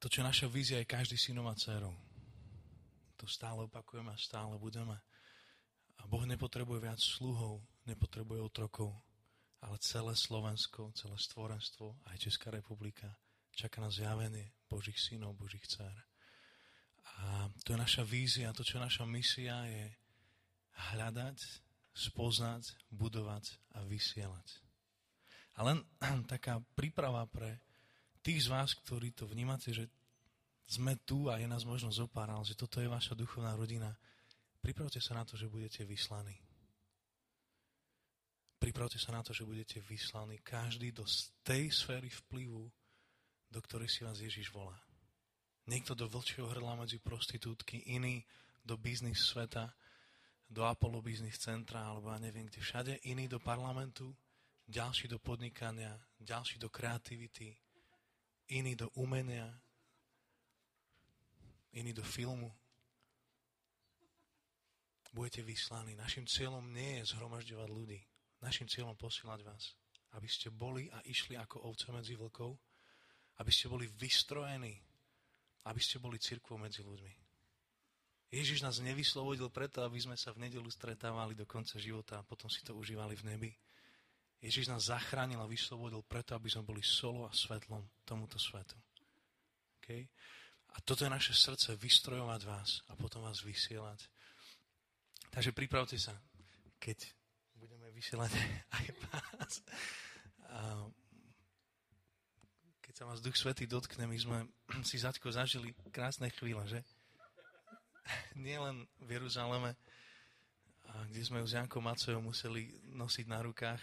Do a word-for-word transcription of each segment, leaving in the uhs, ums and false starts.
To, čo naša vízia je každý synom a dcerou. To stále opakujeme a stále budeme. A Boh nepotrebuje viac sluhov, nepotrebuje otrokov, ale celé Slovensko, celé stvorenstvo, aj Česká republika, čaká na zjavenie Božích synov, Božích dcer. A to je naša vízia, to, čo naša misia je hľadať, spoznať, budovať a vysielať. A len taká príprava pre tých z vás, ktorí to vnímate, že sme tu a je nás možno zopár, ale že toto je vaša duchovná rodina, pripravte sa na to, že budete vyslaní. Pripravte sa na to, že budete vyslaní každý do tej sféry vplyvu, do ktorej si vás Ježiš volá. Niekto do vlčieho hrdla medzi prostitútky, iný do biznis sveta, do Apollo Business Centra, alebo ja neviem kde všade, iný do parlamentu, ďalší do podnikania, ďalší do kreativity, iný do umenia, iný do filmu. Budete vyslaní. Našim cieľom nie je zhromažďovať ľudí. Našim cieľom posílať vás, aby ste boli a išli ako ovce medzi vlkov, aby ste boli vystrojení, aby ste boli cirkvou medzi ľuďmi. Ježiš nás nevyslobodil preto, aby sme sa v nedeľu stretávali do konca života a potom si to užívali v nebi. Ježiš nás zachránil a vyslobodil preto, aby sme boli solou a svetlom tomuto svetu. Okay? A toto je naše srdce, vystrojovať vás a potom vás vysielať. Takže pripravte sa, keď budeme vysielať aj vás. A keď sa vás Duch Svätý dotkne, my sme si Zaďko zažili krásne chvíle, že? Nie len v Jeruzaleme, kde sme ju s Jankou Macejou museli nosiť na rukách.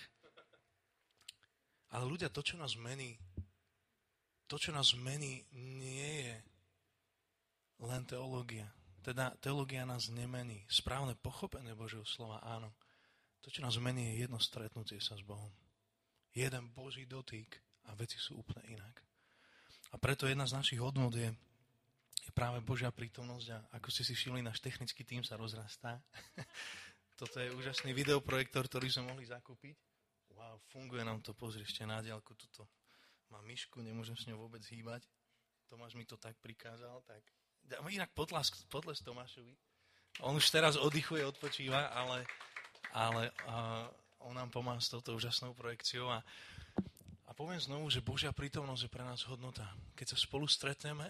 Ale ľudia, to, čo nás mení, to, čo nás mení, nie je len teológia. Teda teológia nás nemení. Správne pochopenie Božieho slova, áno. To, čo nás mení, je jedno stretnutie sa s Bohom. Jeden Boží dotyk a veci sú úplne inak. A preto jedna z našich hodnôt je, je práve Božia prítomnosť a ako ste si všimli, náš technický tím sa rozrastá. Toto je úžasný videoprojektor, ktorý sme mohli zakúpiť. Wow, funguje nám to, pozri, ešte na diaľku tuto. Mám myšku, nemôžem s ňou vôbec hýbať. Tomáš mi to tak prikázal, tak... Inak potles, potles Tomášovi. On už teraz oddychuje, odpočíva, ale, ale uh, on nám pomáha s touto úžasnou projekciou. A, a poviem znovu, že Božia prítomnosť je pre nás hodnota. Keď sa spolu stretneme,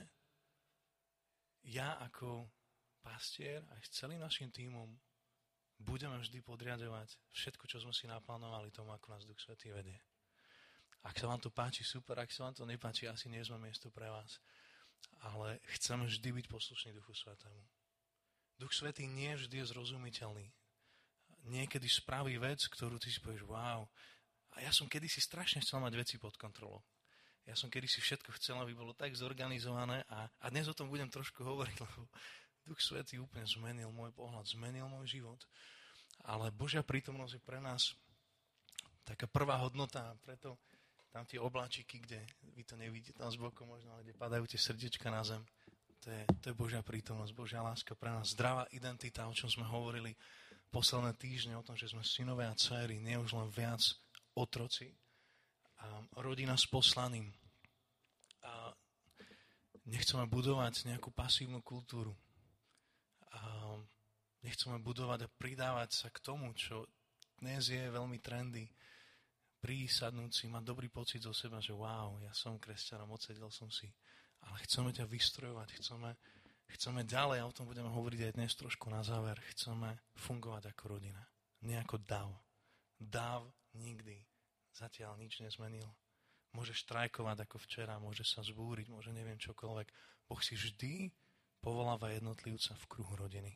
ja ako pastier aj s celým našim tímom budeme vždy podriadovať všetko, čo sme si naplánovali tomu, ako nás Duch Svätý vedie. Ak sa vám to páči, super, ak sa vám to nepáči, asi nie sme miesto pre vás. Ale chceme vždy byť poslušní Duchu Svätému. Duch Svätý nie vždy je zrozumiteľný. Niekedy spraví vec, ktorú ty si povieš, wow. A ja som kedysi strašne chcel mať veci pod kontrolou. Ja som kedysi všetko chcel, aby bolo tak zorganizované a, a dnes o tom budem trošku hovoriť, lebo Duch Svätý úplne zmenil môj pohľad, zmenil môj život. Ale Božia prítomnosť je pre nás taká prvá hodnota, preto tam tie obláčiky, kde vy to nevidíte tam z boku možno, ale kde padajú tie srdiečka na zem. To je, to je Božia prítomnosť, Božia láska pre nás. Zdravá identita, o čom sme hovorili posledné týždne, o tom, že sme synové a dcéry, nie už len viac otroci. A rodina s poslaním. A nechceme budovať nejakú pasívnu kultúru. A nechceme budovať a pridávať sa k tomu, čo dnes je veľmi trendy. Prísť, sadnúť si, mať dobrý pocit zo seba, že wow, ja som kresťanom, odsedel som si. Ale chceme ťa vystrojovať, chceme, chceme ďalej, a o tom budeme hovoriť aj dnes trošku na záver, chceme fungovať ako rodina, nie ako dav. Dav nikdy zatiaľ nič nezmenil. Môže štrajkovať ako včera, môže sa zbúriť, môže neviem čokoľvek. Boh si vždy povoláva jednotlivca v kruhu rodiny.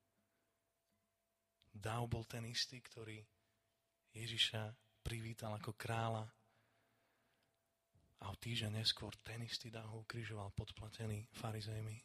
Dav bol ten istý, ktorý Ježiša privítal ako kráľa a o týždeň neskôr ten istý Dáv ho ukrižoval podplatený farizejmi.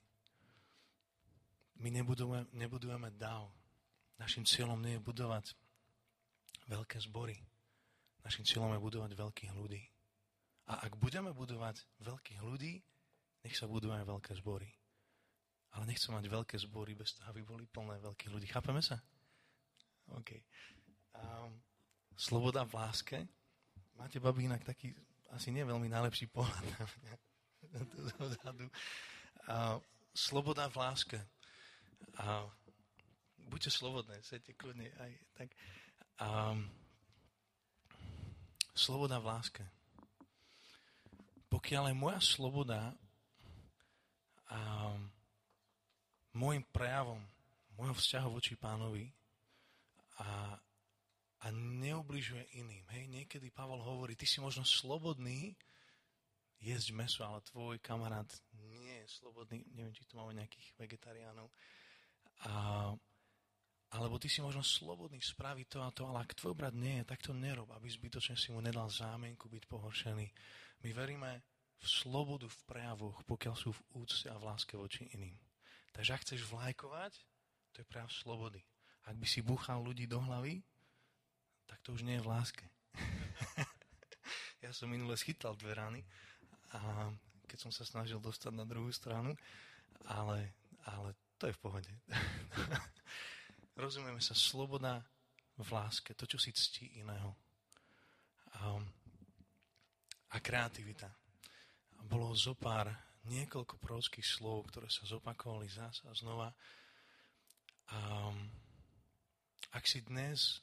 My nebudujeme, nebudujeme dáv. Našim cieľom nie je budovať veľké zbory. Našim cieľom je budovať veľkých ľudí. A ak budeme budovať veľkých ľudí, nech sa budujú aj veľké zbory. Ale nechcem mať veľké zbory bez toho, aby boli plné veľkých ľudí. Chápeme sa? OK. Um, Sloboda v láske. Máte, babi, inak taký asi nie veľmi najlepší pohľad na mňa. A sloboda v láske. A buďte slobodné, sejte kľudne aj tak. A sloboda v láske. Pokiaľ je moja sloboda a môjim prejavom, môjho vzťahu voči Pánovi a, a neubližuje iným. Hej, niekedy Pavol hovorí, ty si možno slobodný jesť mäso, ale tvoj kamarát nie je slobodný. Neviem, či tu máme nejakých vegetariánov. A, alebo ty si možno slobodný spraviť to a to, ale ak tvoj brat nie je, tak to nerob, aby zbytočne si mu nedal zámienku byť pohoršený. My veríme v slobodu v prejavoch, pokiaľ sú v úcte a v láske voči iným. Takže ak chceš vlajkovať, to je prejav slobody. Ak by si búchal ľudí do hlavy, tak to už nie je v láske. Ja som minule schytal dve rany, a keď som sa snažil dostať na druhú stranu, ale, ale to je v pohode. Rozumieme sa, sloboda v láske, to, čo si ctí iného. A, a kreativita. Bolo zopár niekoľko prorockých slov, ktoré sa zopakovali zás a znova. A ak si dnes,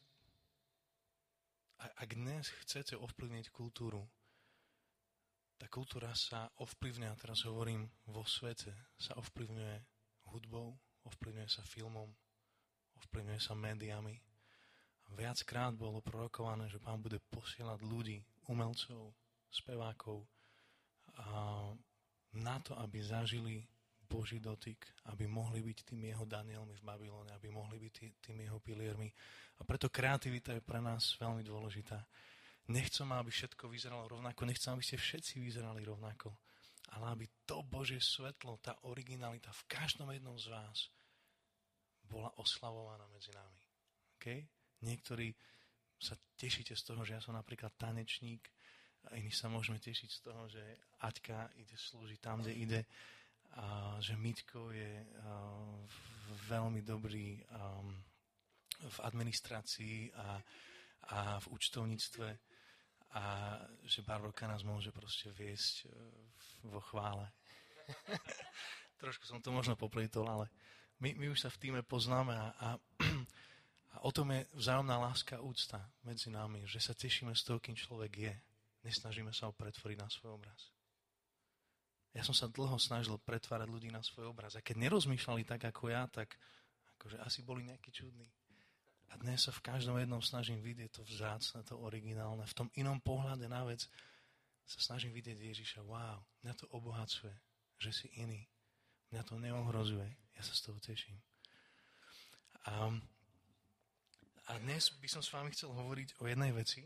ak dnes chcete ovplyvniť kultúru, tá kultúra sa ovplyvňuje, a teraz hovorím vo svete, sa ovplyvňuje hudbou, ovplyvňuje sa filmom, ovplyvňuje sa médiami. Viackrát bolo prorokované, že Pán bude posielať ľudí, umelcov, spevákov a na to, aby zažili Boží dotyk, aby mohli byť tými jeho Danielmi v Babylone, aby mohli byť tými jeho piliermi. A preto kreativita je pre nás veľmi dôležitá. Nechcem, aby všetko vyzeralo rovnako, nechcem, aby ste všetci vyzerali rovnako, ale aby to Božie svetlo, tá originalita v každom jednom z vás bola oslavovaná medzi nami. Okay? Niektorí sa tešíte z toho, že ja som napríklad tanečník, a iní sa môžeme tešiť z toho, že Aťka ide slúžiť tam, kde ide, a že Mitko je veľmi dobrý v administrácii a, a v účtovníctve, a že Barborka nás môže proste viesť vo chvále. Trošku som to možno poplejtol, ale my, my už sa v tíme poznáme a, a, a o tom je vzájomná láska, úcta medzi nami, že sa tešíme z toho, kým človek je. Nesnažíme sa ho pretvoriť na svoj obraz. Ja som sa dlho snažil pretvárať ľudí na svoj obraz. A keď nerozmýšľali tak ako ja, tak akože asi boli nejakí čudní. A dnes sa v každom jednom snažím vidieť to vzácne, to originálne. V tom inom pohľade na vec sa snažím vidieť Ježiša. Wow, mňa to obohacuje, že si iný. Mňa to neohrozuje. Ja sa z toho teším. A, a dnes by som s vami chcel hovoriť o jednej veci.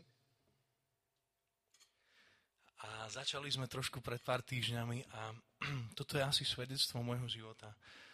A začali sme trošku pred pár týždňami a toto je asi svedectvo môjho života.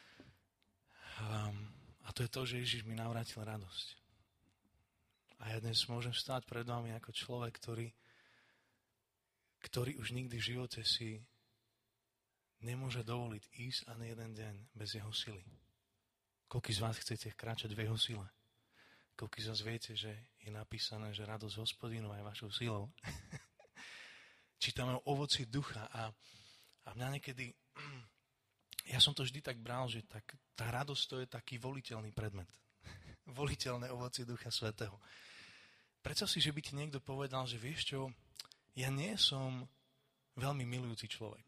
Um, A to je to, že Ježiš mi navrátil radosť. A ja dnes môžem stáť pred vami ako človek, ktorý, ktorý už nikdy v živote si nemôže dovoliť ísť ani jeden deň bez jeho sily. Koľký z vás chcete kráčať v jeho sile? Koľký z vás viete, že je napísané, že radosť Hospodinu je vašou silou? Čítame o ovoci ducha a, a mňa niekedy... Ja som to vždy tak bral, že tak, tá radosť to je taký voliteľný predmet. Voliteľné ovocie Ducha Svätého. Predstav si, že by ti niekto povedal, že vieš čo, ja nie som veľmi milujúci človek.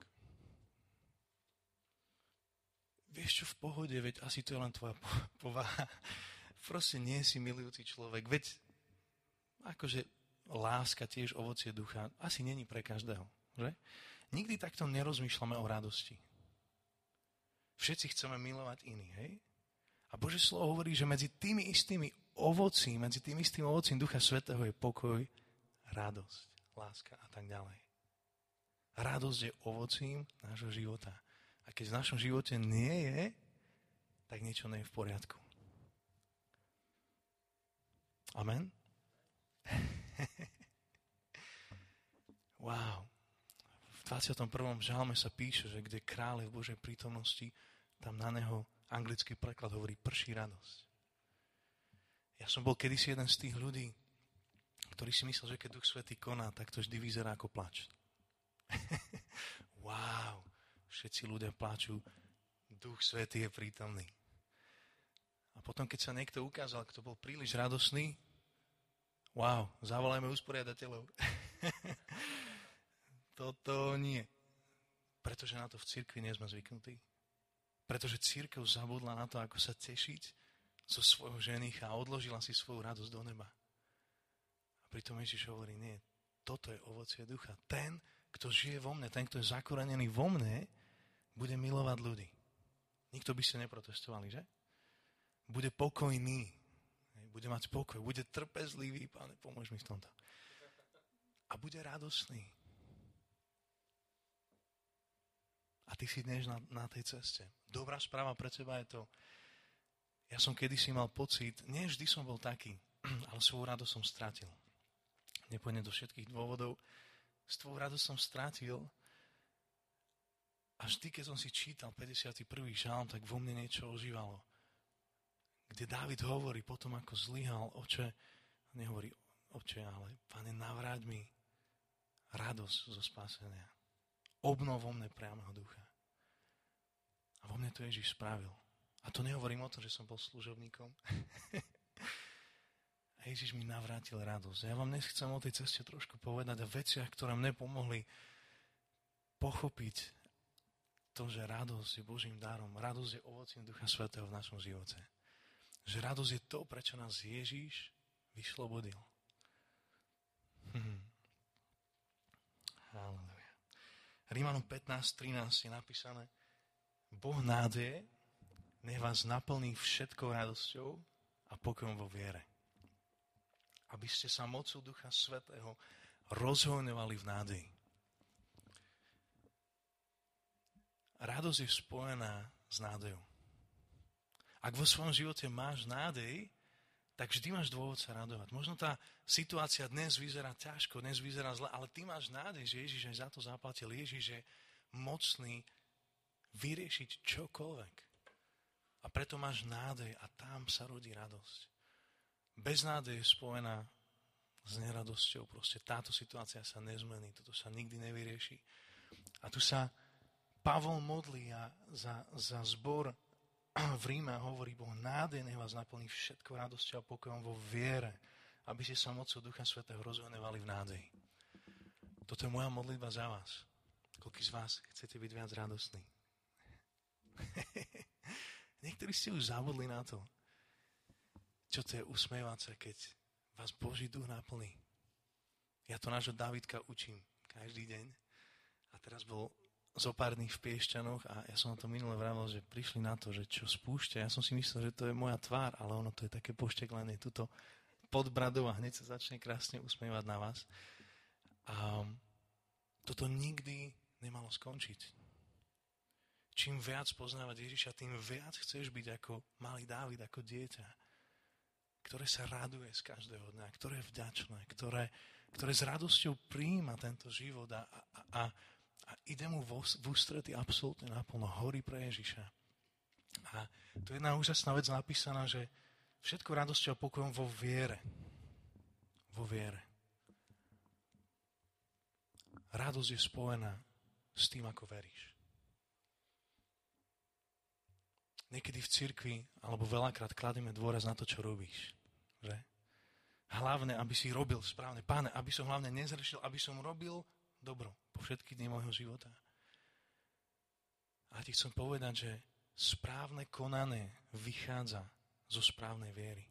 Vieš čo, v pohode, veď asi to je len tvoja povaha. Proste nie si milujúci človek. Veď akože láska, tiež ovocie ducha, asi není pre každého. Že? Nikdy takto nerozmýšľame o radosti. Všetci chceme milovať iných, hej? A Božie slovo hovorí, že medzi tými istými ovocím, medzi tým istým ovocím Ducha Svätého je pokoj, radosť, láska a tak ďalej. Radosť je ovocím nášho života. A keď v našom živote nie je, tak niečo nie je v poriadku. Amen? Wow. V dvadsiatom prvom žalme sa píše, že kde kráľ je v Božej prítomnosti, tam na neho anglický preklad hovorí prší radosť. Ja som bol kedysi jeden z tých ľudí, ktorý si myslel, že keď Duch Svätý koná, tak to vždy vyzerá ako plač. Wow. všetci ľudia pláču, Duch Svätý je prítomný. A potom, keď sa niekto ukázal, kto bol príliš radosný, wow, zavolajme usporiadateľov. Toto nie. Pretože na to v cirkvi nie sme zvyknutí. Pretože cirkev zabudla na to, ako sa tešiť zo svojho ženicha a odložila si svoju radosť do neba. A pritom Ježiš hovorí, nie, toto je ovocie ducha. Ten, kto žije vo mne, ten, kto je zakorenený vo mne, bude milovať ľudí. Nikto by ste neprotestovali, že? Bude pokojný, bude mať pokoj, bude trpezlivý, Pane, pomôž mi v tomto. A bude radosný. A ty si dnes na, na tej ceste. Dobrá správa pre teba je to, ja som kedysi mal pocit, nie vždy som bol taký, ale svoju radosť som stratil. Nepôjdem do všetkých dôvodov, svoju radosť som stratil. A vždy, keď som si čítal päťdesiaty prvý žalm, tak vo mne niečo ožívalo. Kde Dávid hovorí potom, ako zlyhal, oče, nehovorí oče, ale Pane, navráť mi radosť zo spásenia. Obnov vo mne priameho ducha. A vo mne to Ježiš spravil. A to nehovorím o tom, že som bol služobníkom. A Ježiš mi navrátil radosť. Ja vám dnes chcem o tej ceste trošku povedať o veciach, ktoré mne pomohli pochopiť to, že radosť je Božím darom. Radosť je ovocím Ducha Svätého v našom živote. Že radosť je to, prečo nás Ježiš vyslobodil. Hm. Halleluja. Rímanom pätnásť trinásť je napísané: Boh nádeje nech vás naplní všetkou radosťou a pokojom vo viere, aby ste sa mocou Ducha Svätého rozhojňovali v nádeji. Radosť je spojená s nádejou. Ak vo svojom živote máš nádej, tak vždy máš dôvod sa radovať. Možno tá situácia dnes vyzerá ťažko, dnes vyzerá zle, ale ty máš nádej, že Ježiš aj za to zaplatil. Ježiš je mocný vyriešiť čokoľvek. A preto máš nádej a tam sa rodí radosť. Beznádej je spojená s neradosťou. Proste táto situácia sa nezmení, toto sa nikdy nevyrieši. A tu sa Pavol modlí a za, za zbor v Ríme hovorí: Boh nádej nech vás naplní všetkou radosťou a pokojom vo viere, aby ste sa mocou Ducha Svätého rozhojňovali v nádeji. Toto je moja modlitba za vás. Koľký z vás chcete byť viac radostní? Niektorí ste už zabudli na to, čo to je usmievať sa, keď vás Boží duch naplní. Ja to nášho Dávidka učím každý deň. A teraz bol zo pár dní v Piešťanoch a ja som na to minule vravel, že prišli na to, že čo spúšťa. Ja som si myslel, že to je moja tvár, ale ono to je také pošteklenie tuto pod bradou a hneď sa začne krásne usmievať na vás. A toto nikdy nemalo skončiť. Čím viac poznávať Ježiša, tým viac chceš byť ako malý Dávid, ako dieťa, ktoré sa raduje z každého dňa, ktoré je vďačné, ktoré, ktoré s radosťou prijíma tento život a, a, a, a ide mu v ústrety absolútne naplno, horí pre Ježiša. A tu je jedna úžasná vec napísaná, že všetko radosťou a pokojom vo viere. Vo viere. Radosť je spojená s tým, ako veríš. Niekedy v cirkvi, alebo veľakrát kladieme dôraz na to, čo robíš. Že? Hlavne, aby si robil správne. Páne, aby som hlavne nezrešil, aby som robil dobro po všetky dni môjho života. A ti chcem povedať, že správne konanie vychádza zo správnej viery.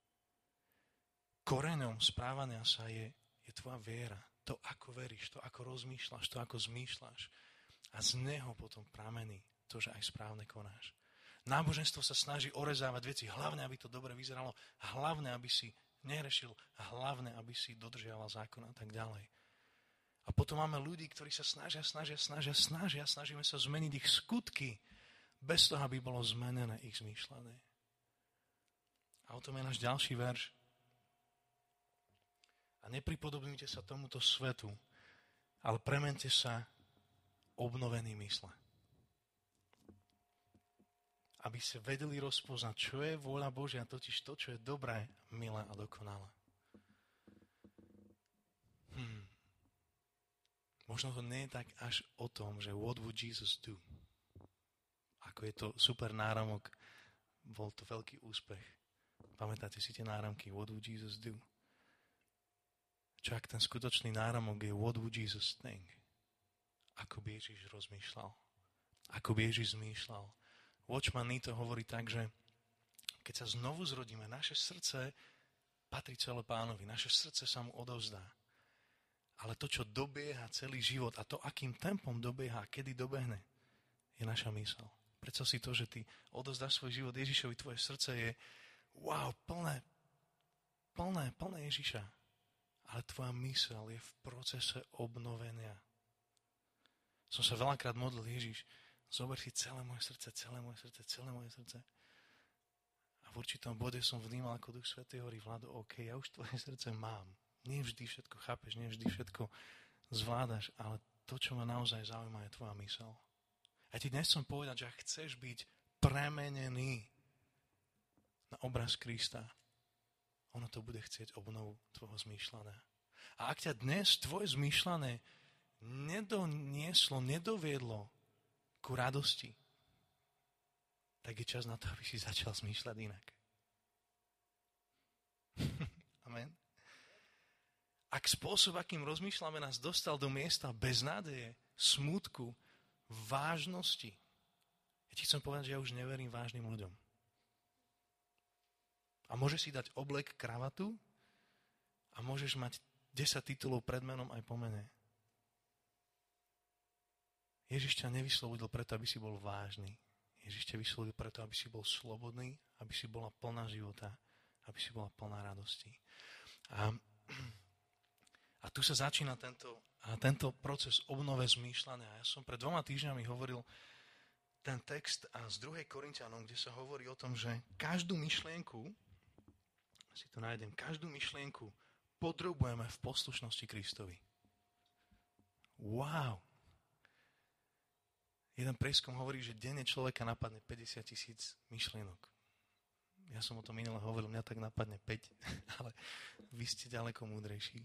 Koreňom správania sa je, je tvoja viera. To, ako veríš, to, ako rozmýšľaš, to, ako zmýšľaš. A z neho potom pramení to, že aj správne konáš. Náboženstvo sa snaží orezávať veci, hlavne, aby to dobre vyzeralo, hlavne, aby si nerešil, hlavne, aby si dodržiaval zákon a tak ďalej. A potom máme ľudí, ktorí sa snažia, snažia, snažia, snažia, snažíme sa zmeniť ich skutky, bez toho, aby bolo zmenené ich zmýšľanie. A o tom je náš ďalší verš. A nepripodobňujte sa tomuto svetu, ale premente sa obnovený mysle. Aby ste vedeli rozpoznať, čo je vôľa Božia, totiž to, čo je dobré, milé a dokonalé. Hmm. Možno to nie je tak až o tom, že what would Jesus do? Ako je to super náramok, bol to veľký úspech. Pamätáte si tie náramky? What would Jesus do? Čo ak ten skutočný náramok je what would Jesus think? Ako by Ježiš rozmýšľal? Ako by Ježiš zmýšľal? Watchman Nee to hovorí tak, že keď sa znovu zrodíme, naše srdce patrí celé Pánovi, naše srdce sa mu odovzdá. Ale to, čo dobieha celý život a to, akým tempom dobieha a kedy dobehne, je naša mysel. Predstav si to, že ty odovzdáš svoj život Ježišovi, tvoje srdce je wow, plné, plné, plné Ježiša. Ale tvoja mysel je v procese obnovenia. Som sa veľakrát modlil, Ježiš, zober si celé moje srdce, celé moje srdce, celé moje srdce. A v určitom bode som vnímal, ako Duch Svätý hovorí, Vlado, OK, ja už tvoje srdce mám. Nie vždy všetko chápeš, nie vždy všetko zvládaš, ale to, čo ma naozaj zaujíma, je tvoja mysel. A ti dnes chcem povedať, že ak chceš byť premenený na obraz Krista, ono to bude chcieť obnovu tvojho zmýšľania. A ak ťa dnes tvoje zmýšľanie nedonieslo, nedoviedlo ku radosti, tak je čas na to, aby si začal zmýšľať inak. Amen. Ak spôsob, akým rozmýšľame, nás dostal do miesta beznádeje, smútku, vážnosti. Ja ti chcem povedať, že ja už neverím vážnym ľuďom. A môžeš si dať oblek, kravatu a môžeš mať desať titulov pred menom aj po mene. Ježiš ťa nevyslovil preto, aby si bol vážny. Ježiš ťa vyslovil preto, aby si bol slobodný, aby si bola plná života, aby si bola plná radosti. A, a tu sa začína tento, a tento proces obnove zmýšľania. Ja som pred dvoma týždňami hovoril ten text z druhej Korinťanom, kde sa hovorí o tom, že každú myšlienku, si to nájdem, každú myšlienku podrobujeme v poslušnosti Kristovi. Wow! Jeden prieskum hovorí, že denne človeka napadne päťdesiat tisíc myšlienok. Ja som o tom minule hovoril, mňa tak napadne päť, ale vy ste ďaleko múdrejší.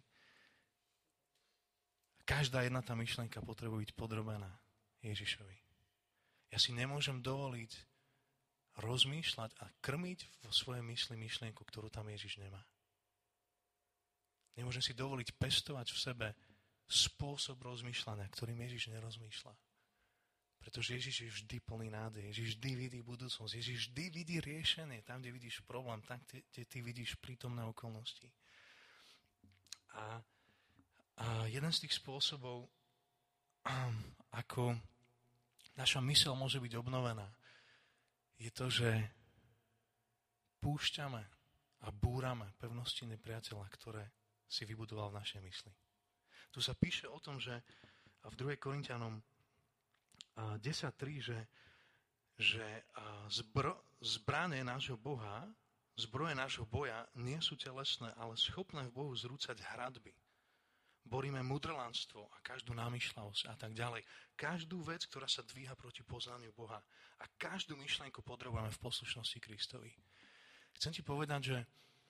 Každá jedna tá myšlienka potrebuje byť podrobená Ježišovi. Ja si nemôžem dovoliť rozmýšľať a krmiť vo svojej mysli myšlienku, ktorú tam Ježiš nemá. Nemôžem si dovoliť pestovať v sebe spôsob rozmýšľania, ktorým Ježiš nerozmýšľa. Pretože Ježiš je vždy plný nádej. Ježiš vždy vidí budúcnosť. Ježiš vždy vidí riešenie. Tam, kde vidíš problém, tam, kde, kde ty vidíš prítomné okolnosti. A, a jeden z tých spôsobov, ako naša myseľ môže byť obnovená, je to, že púšťame a búrame pevnosti nepriateľa, ktoré si vybudoval v našej mysli. Tu sa píše o tom, že v druhej Korinťanom desať tri, že, že zbro, zbrane nášho Boha, zbroje nášho boja nie sú telesné, ale schopné v Bohu zrúcať hradby. Boríme mudrlanstvo a každú namýšľavosť a tak ďalej. Každú vec, ktorá sa dvíha proti poznaniu Boha. A každú myšlienku podrobujeme v poslušnosti Kristovi. Chcem ti povedať, že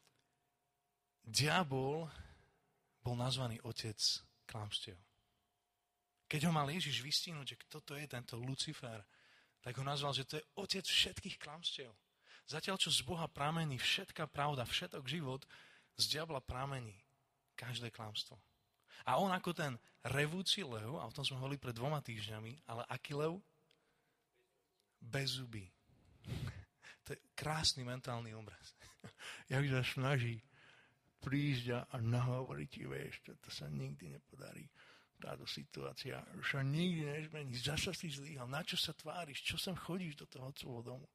diabol bol nazvaný otec klamstiev. Keď ho mal Ježiš vystihnúť, že kto to je tento Lucifer, tak ho nazval, že to je otec všetkých klamstiev. Zatiaľ, čo z Boha pramení všetká pravda, všetok život, z diabla pramení každé klamstvo. A on ako ten revúci lev, a o tom sme hovorili pred dvoma týždňami, ale aký lev? Bez zuby. To je krásny mentálny obraz. Jak sa snaží prísť a nahovoriť ti, vieš, to, to sa nikdy nepodarí. Táto situácia sa nikdy nezmení. Zasa si zlíhal. Na čo sa tváriš? Čo sem chodíš do toho otcovho domu?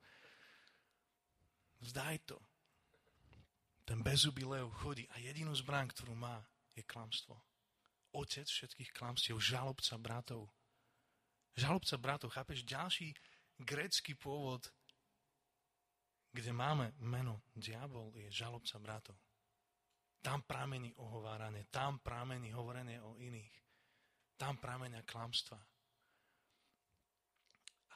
Vzdaj to. Ten bezzubý lev chodí a jedinú zbraň, ktorú má, je klamstvo. Otec všetkých klamstiev, žalobca bratov. Žalobca bratov, chápeš? Ďalší grécky pôvod, kde máme meno diabol, je žalobca bratov. Tam pramení ohováranie, tam pramení hovorenie o iných. Tam pramenia klamstva. A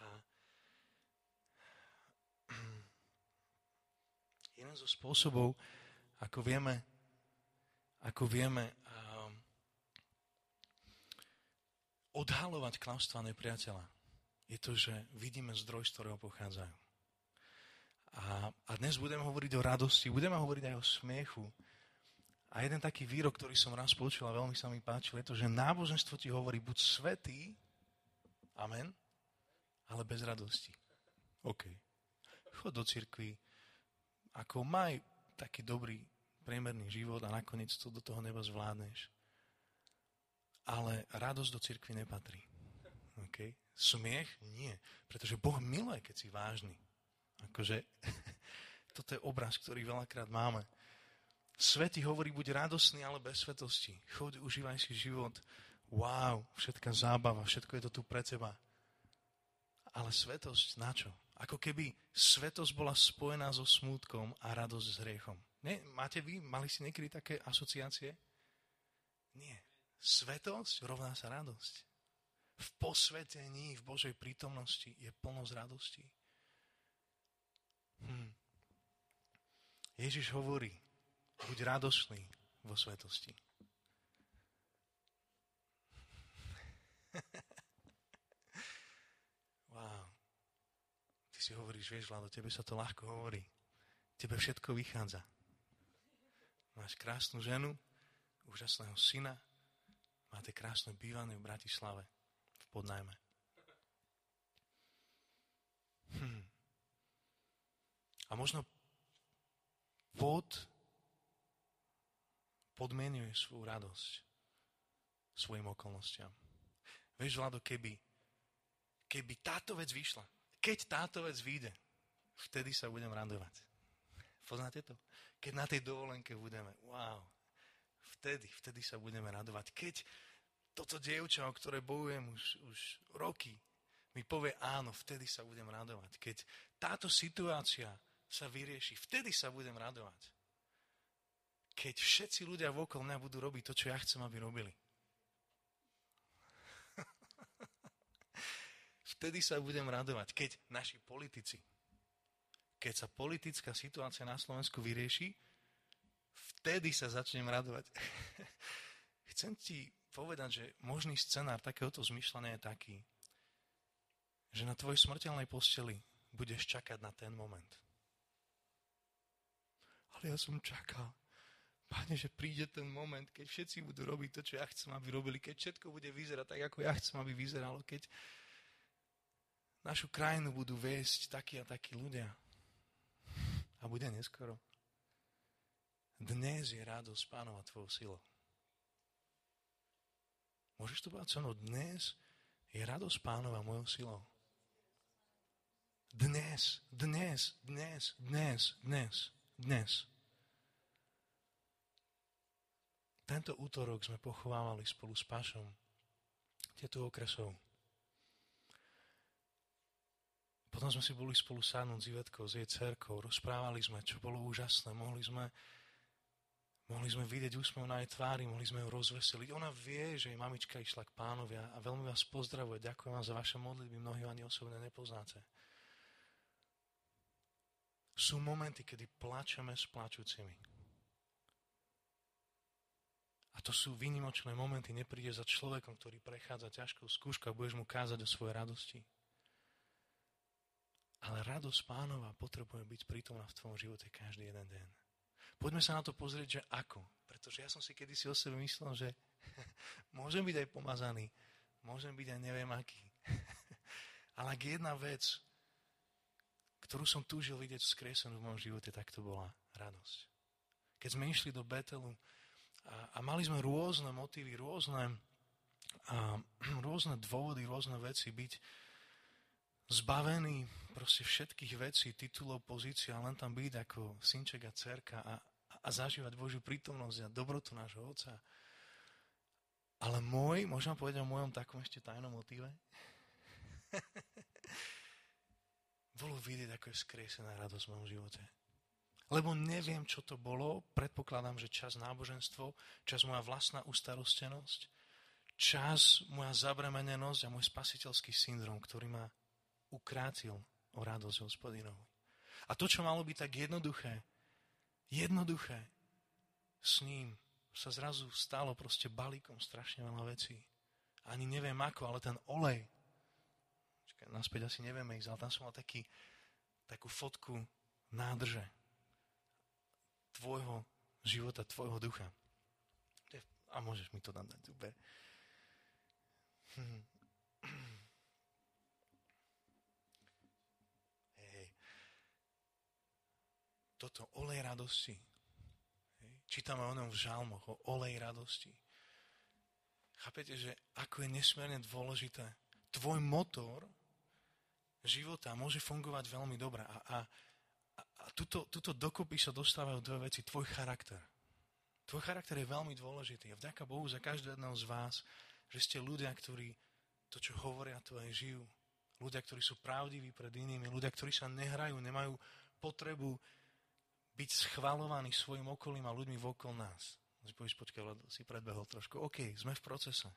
jeden zo spôsobov, ako vieme, ako vieme um, odhalovať klamstvá nepriateľa, je to, že vidíme zdroj, z ktorého pochádzajú. A, a dnes budeme hovoriť o radosti, budeme hovoriť aj o smiechu. A jeden taký výrok, ktorý som raz počul a veľmi sa mi páčil, je to, že náboženstvo ti hovorí buď svätý, amen, ale bez radosti. OK. Chod do cirkvi, ako maj taký dobrý priemerný život a nakoniec to do toho neba zvládneš. Ale radosť do cirkvi nepatrí. OK? Smiech? Nie. Pretože Boh miluje, keď si vážny. Akože, toto je obraz, ktorý veľakrát máme. Svätý hovorí, buď radosný, ale bez svetosti. Choď, užívaj si život. Wow, všetká zábava, všetko je to tu pre teba. Ale svetosť na čo? Ako keby svetosť bola spojená so smútkom a radosť s hriechom. Nie, máte vy, mali si niekedy také asociácie? Nie. Svetosť rovná sa radosť. V posvetení, v Božej prítomnosti je plnosť radosti. Hm. Ježiš hovorí, buď radosný vo svetosti. Wow. Ty si hovoríš, vieš, Vlado, tebe sa to ľahko hovorí. Tebe všetko vychádza. Máš krásnu ženu, úžasného syna, máte krásne bývanie v Bratislave, v podnájme. Hm. A možno pod, podmienuje svoju radosť svojim okolnostiam. Vieš, Vlado, keby, keby táto vec vyšla, keď táto vec vyjde, vtedy sa budem radovať. Poznáte to? Keď na tej dovolenke budeme, wow, vtedy, vtedy sa budeme radovať. Keď toto dievča, o ktoré bojujem už, už roky, mi povie áno, vtedy sa budem radovať. Keď táto situácia sa vyrieši, vtedy sa budem radovať. Keď všetci ľudia vokol mňa budú robiť to, čo ja chcem, aby robili. Vtedy sa budem radovať. Keď naši politici, keď sa politická situácia na Slovensku vyrieši, vtedy sa začnem radovať. Chcem ti povedať, že možný scenár takéhoto zmyšľania je taký, že na tvojej smrteľnej posteli budeš čakať na ten moment. Ale ja som čakal, Páne, že príde ten moment, keď všetci budú robiť to, čo ja chcem, aby robili, keď všetko bude vyzerať tak, ako ja chcem, aby vyzeralo, keď našu krajinu budú viesť takí a takí ľudia. A bude neskoro. Dnes je radosť Pánova tvojou silou. Môžeš to povedať so mnou? Dnes je radosť Pánova mojou silou. Dnes, dnes, dnes, dnes, dnes, dnes. Tento útorok sme pochovávali spolu s Pašom tetu Okresov. Potom sme si boli spolu sadnúť s Ivetkou, s jej dcerkou, rozprávali sme, čo bolo úžasné, mohli sme, mohli sme vidieť úsmev na jej tvári, mohli sme ju rozveseliť. Ona vie, že jej mamička išla k Pánovi a veľmi vás pozdravuje. Ďakujem vám za vaše modlitby, mnohí ani osobne nepoznáte. Sú momenty, kedy plačeme s plačúcimi. A to sú výnimočné momenty, nepríde za človekom, ktorý prechádza ťažkou skúškou a budeš mu kázať o svojej radosti. Ale radosť Pánova potrebuje byť prítomná v tvojom živote každý jeden deň. Poďme sa na to pozrieť, že ako. Pretože ja som si kedysi o sebe myslel, že môžem byť aj pomazaný, môžem byť aj neviem aký. Ale ak jedna vec, ktorú som túžil vidieť vzkriesenú v mojom živote, tak to bola radosť. Keď sme išli do Betelu a, a mali sme rôzne motívy, rôzne, a, rôzne dôvody, rôzne veci byť zbavený proste všetkých vecí, titulov, pozícií a len tam byť ako synček a dcerka a, a zažívať Božiu prítomnosť a dobrotu nášho Otca. Ale môj, môžem povedať o mojom takom ešte tajnom motíve? Bolo vidieť, ako je skriesená radosť v mojom živote. Lebo neviem, čo to bolo, predpokladám, že čas náboženstvo, čas moja vlastná ustarostenosť, čas moja zabremenenosť a môj spasiteľský syndrom, ktorý ma ukrátil o radosť Hospodinovi. A to, čo malo byť tak jednoduché, jednoduché, s ním sa zrazu stalo proste balíkom strašne veľa vecí. Ani neviem ako, ale ten olej, čakaj, naspäť asi nevieme ísť, ale tam som mal taký, takú fotku nádrže tvojho života, tvojho ducha. A môžeš mi to tam dať, super. Hm. Hej. Toto olej radosti. Hej. Čítame o ňom v žalmoch, o olej radosti. Chápete, že ako je nesmierne dôležité, tvoj motor života môže fungovať veľmi dobre. A, a, a tuto, tuto dokopy sa dostávajú dve veci. Tvoj charakter. Tvoj charakter je veľmi dôležitý. A vďaka Bohu za každého jedného z vás, že ste ľudia, ktorí to, čo hovoria, to aj žijú. Ľudia, ktorí sú pravdiví pred inými. Ľudia, ktorí sa nehrajú, nemajú potrebu byť schvaľovaní svojim okolím a ľuďmi vokol nás. Si povieš, počkaj, si predbehol trošku. OK, sme v procese.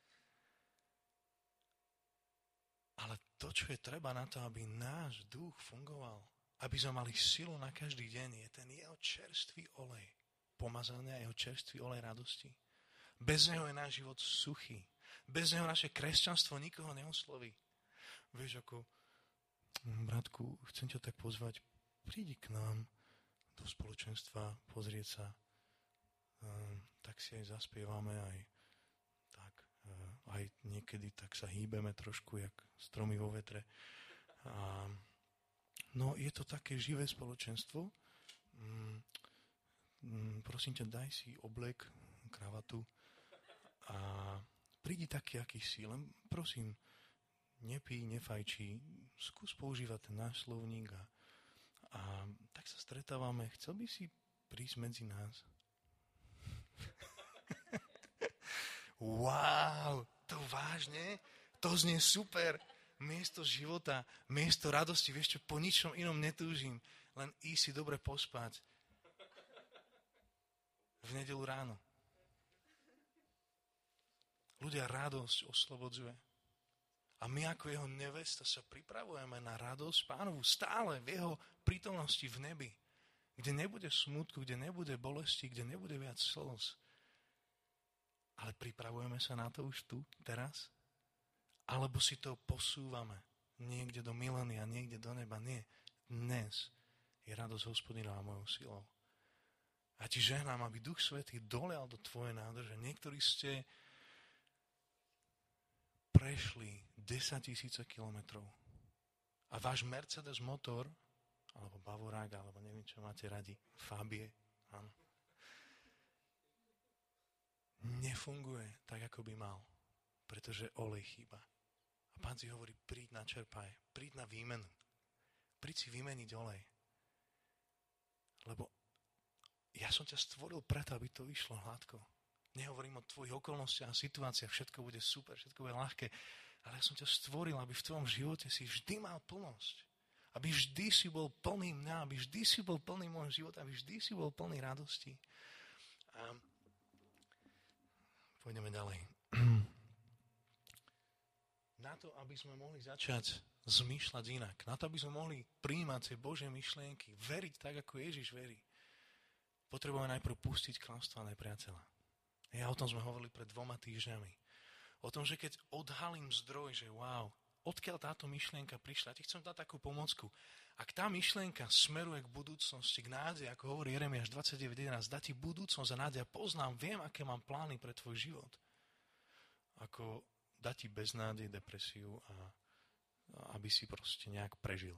Ale to, čo je treba na to, aby náš duch fungoval, aby sme mali silu na každý deň, je ten jeho čerstvý olej. Pomazania jeho čerstvý olej radosti. Bez neho je náš život suchý. Bez neho naše kresťanstvo nikoho neosloví. Vieš, ako, bratku, chcem ťa tak pozvať, prídi k nám do spoločenstva, pozrieť sa, um, tak si aj zaspievame, aj tak, uh, aj niekedy tak sa hýbeme trošku, jak stromy vo vetre. A, no, je to také živé spoločenstvo. Um, um, prosím ťa, daj si oblek, kravatu a prídi taký, aký si, len prosím, nepí, nefajčí, skús používať ten náš slovník a, a tak sa stretávame. Chcel by si prísť medzi nás? Wow, to vážne? To znie super. Miesto života, miesto radosti, vieš čo, po ničom inom netúžim, len ísť si dobre pospať v nedeľu ráno. Ľudia, radosť oslobodzuje. A my ako jeho nevesta sa pripravujeme na radosť Pánovu stále v jeho prítomnosti v nebi, kde nebude smútku, kde nebude bolesti, kde nebude viac slz. Ale pripravujeme sa na to už tu, teraz? Alebo si to posúvame niekde do milénia, niekde do neba? Nie. Dnes je radosť Hospodina mojou silou. A ti žehnám, aby Duch Svätý dolial do tvojej nádrže. Niektorí ste prešli desaťtisíce kilometrov a váš Mercedes motor, alebo Bavorák, alebo neviem, čo máte radi, Fabie, áno, nefunguje tak, ako by mal, pretože olej chýba. A Pán si hovorí, príď na čerpaj, príď na výmenu, príď si vymeniť olej. Lebo ja som ťa stvoril preto, aby to vyšlo hladko. Nehovorím o tvojich okolnostiach a situáciách, všetko bude super, všetko bude ľahké, ale ja som ťa stvoril, aby v tvojom živote si vždy mal plnosť. Aby vždy si bol plný mňa, aby vždy si bol plný môjho života, aby vždy si bol plný radosti. A pôjdeme ďalej. Na to, aby sme mohli začať zmýšľať inak, na to, aby sme mohli prijímať tie Božie myšlienky, veriť tak, ako Ježiš verí, potrebujeme najprv pustiť klamstvo a nepriateľa. Ja o tom sme hovorili pred dvoma týždňami. O tom, že keď odhalím zdroj, že wow, odkiaľ táto myšlienka prišla, ja ti chcem dať takú pomocku. Ak tá myšlienka smeruje k budúcnosti, k nádej, ako hovorí Jeremiáš dvadsaťdeväť jedenásť, dá ti budúcnosť a nádej, poznám, viem, aké mám plány pre tvoj život. Ako dá ti beznádej, depresiu a, a aby si proste nejak prežil.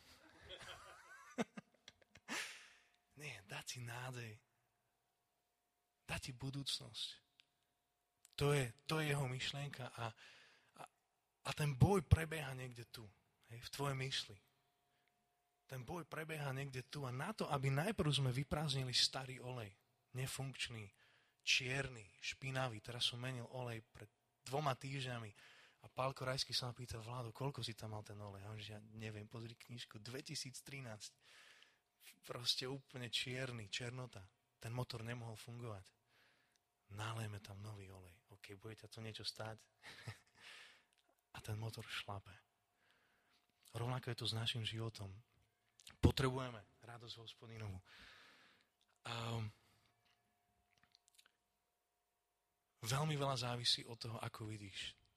Nie, dá ti nádej. Dá ti budúcnosť. To je, to je jeho myšlienka a, a, a ten boj prebieha niekde tu, hej, v tvojej mysli. Ten boj prebieha niekde tu a na to, aby najprv sme vyprázdnili starý olej, nefunkčný, čierny, špinavý, teraz som menil olej pred dvoma týždňami a Pálko Rajský sa ma pýta, Vládo, koľko si tam mal ten olej? A ja neviem, pozri knižku, dvetisíctrinásť, proste úplne čierny, černota, ten motor nemohol fungovať. Nalejme tam nový olej. OK, bude ťa to niečo stáť? A ten motor šlape. Rovnako je to s našim životom. Potrebujeme radosť Hospodinovú. Um, veľmi veľa závisí od toho, ako vidíš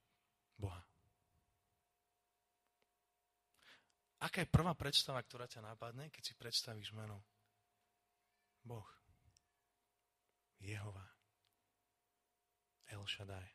Boha. Aká je prvá predstava, ktorá ťa napadne, keď si predstavíš meno? Boh. Jehova. El Shaddai.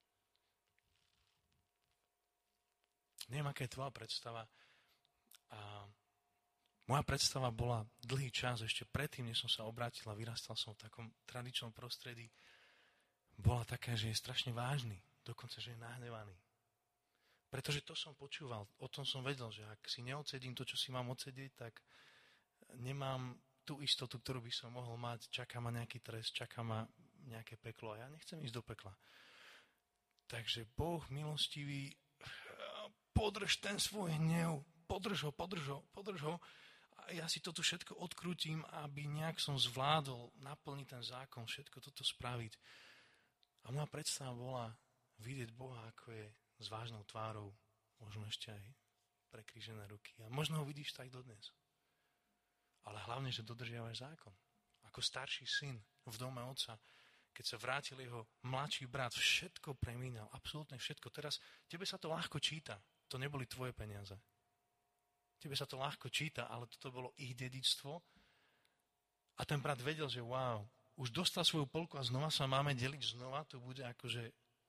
Neviem, aká je tvoja predstava. A moja predstava bola dlhý čas, ešte predtým, než som sa obrátil a vyrastal som v takom tradičnom prostredí, bola taká, že je strašne vážny, dokonca, že je nahnevaný. Pretože to som počúval, o tom som vedel, že ak si neodsedím to, čo si mám odsediť, tak nemám tú istotu, ktorú by som mohol mať, čaká ma nejaký trest, čaká ma nejaké peklo a ja nechcem ísť do pekla. Takže Boh milostivý, podrž ten svoj hnev, podrž ho, podrž ho, podrž ho a ja si toto všetko odkrútim, aby nejak som zvládol naplniť ten zákon, všetko toto spraviť. A moja predstava bola vidieť Boha, ako je s vážnou tvárou, možno ešte aj prekrížené ruky. A možno ho vidíš tak dodnes. Ale hlavne, že dodržiavaš zákon. Ako starší syn v dome otca, keď sa vrátil jeho mladší brat, všetko premínal, absolútne všetko. Teraz tebe sa to ľahko číta. To neboli tvoje peniaze. Tebe sa to ľahko číta, ale toto bolo ich dedičstvo. A ten brat vedel, že wow, už dostal svoju polku a znova sa máme deliť znova, to bude akože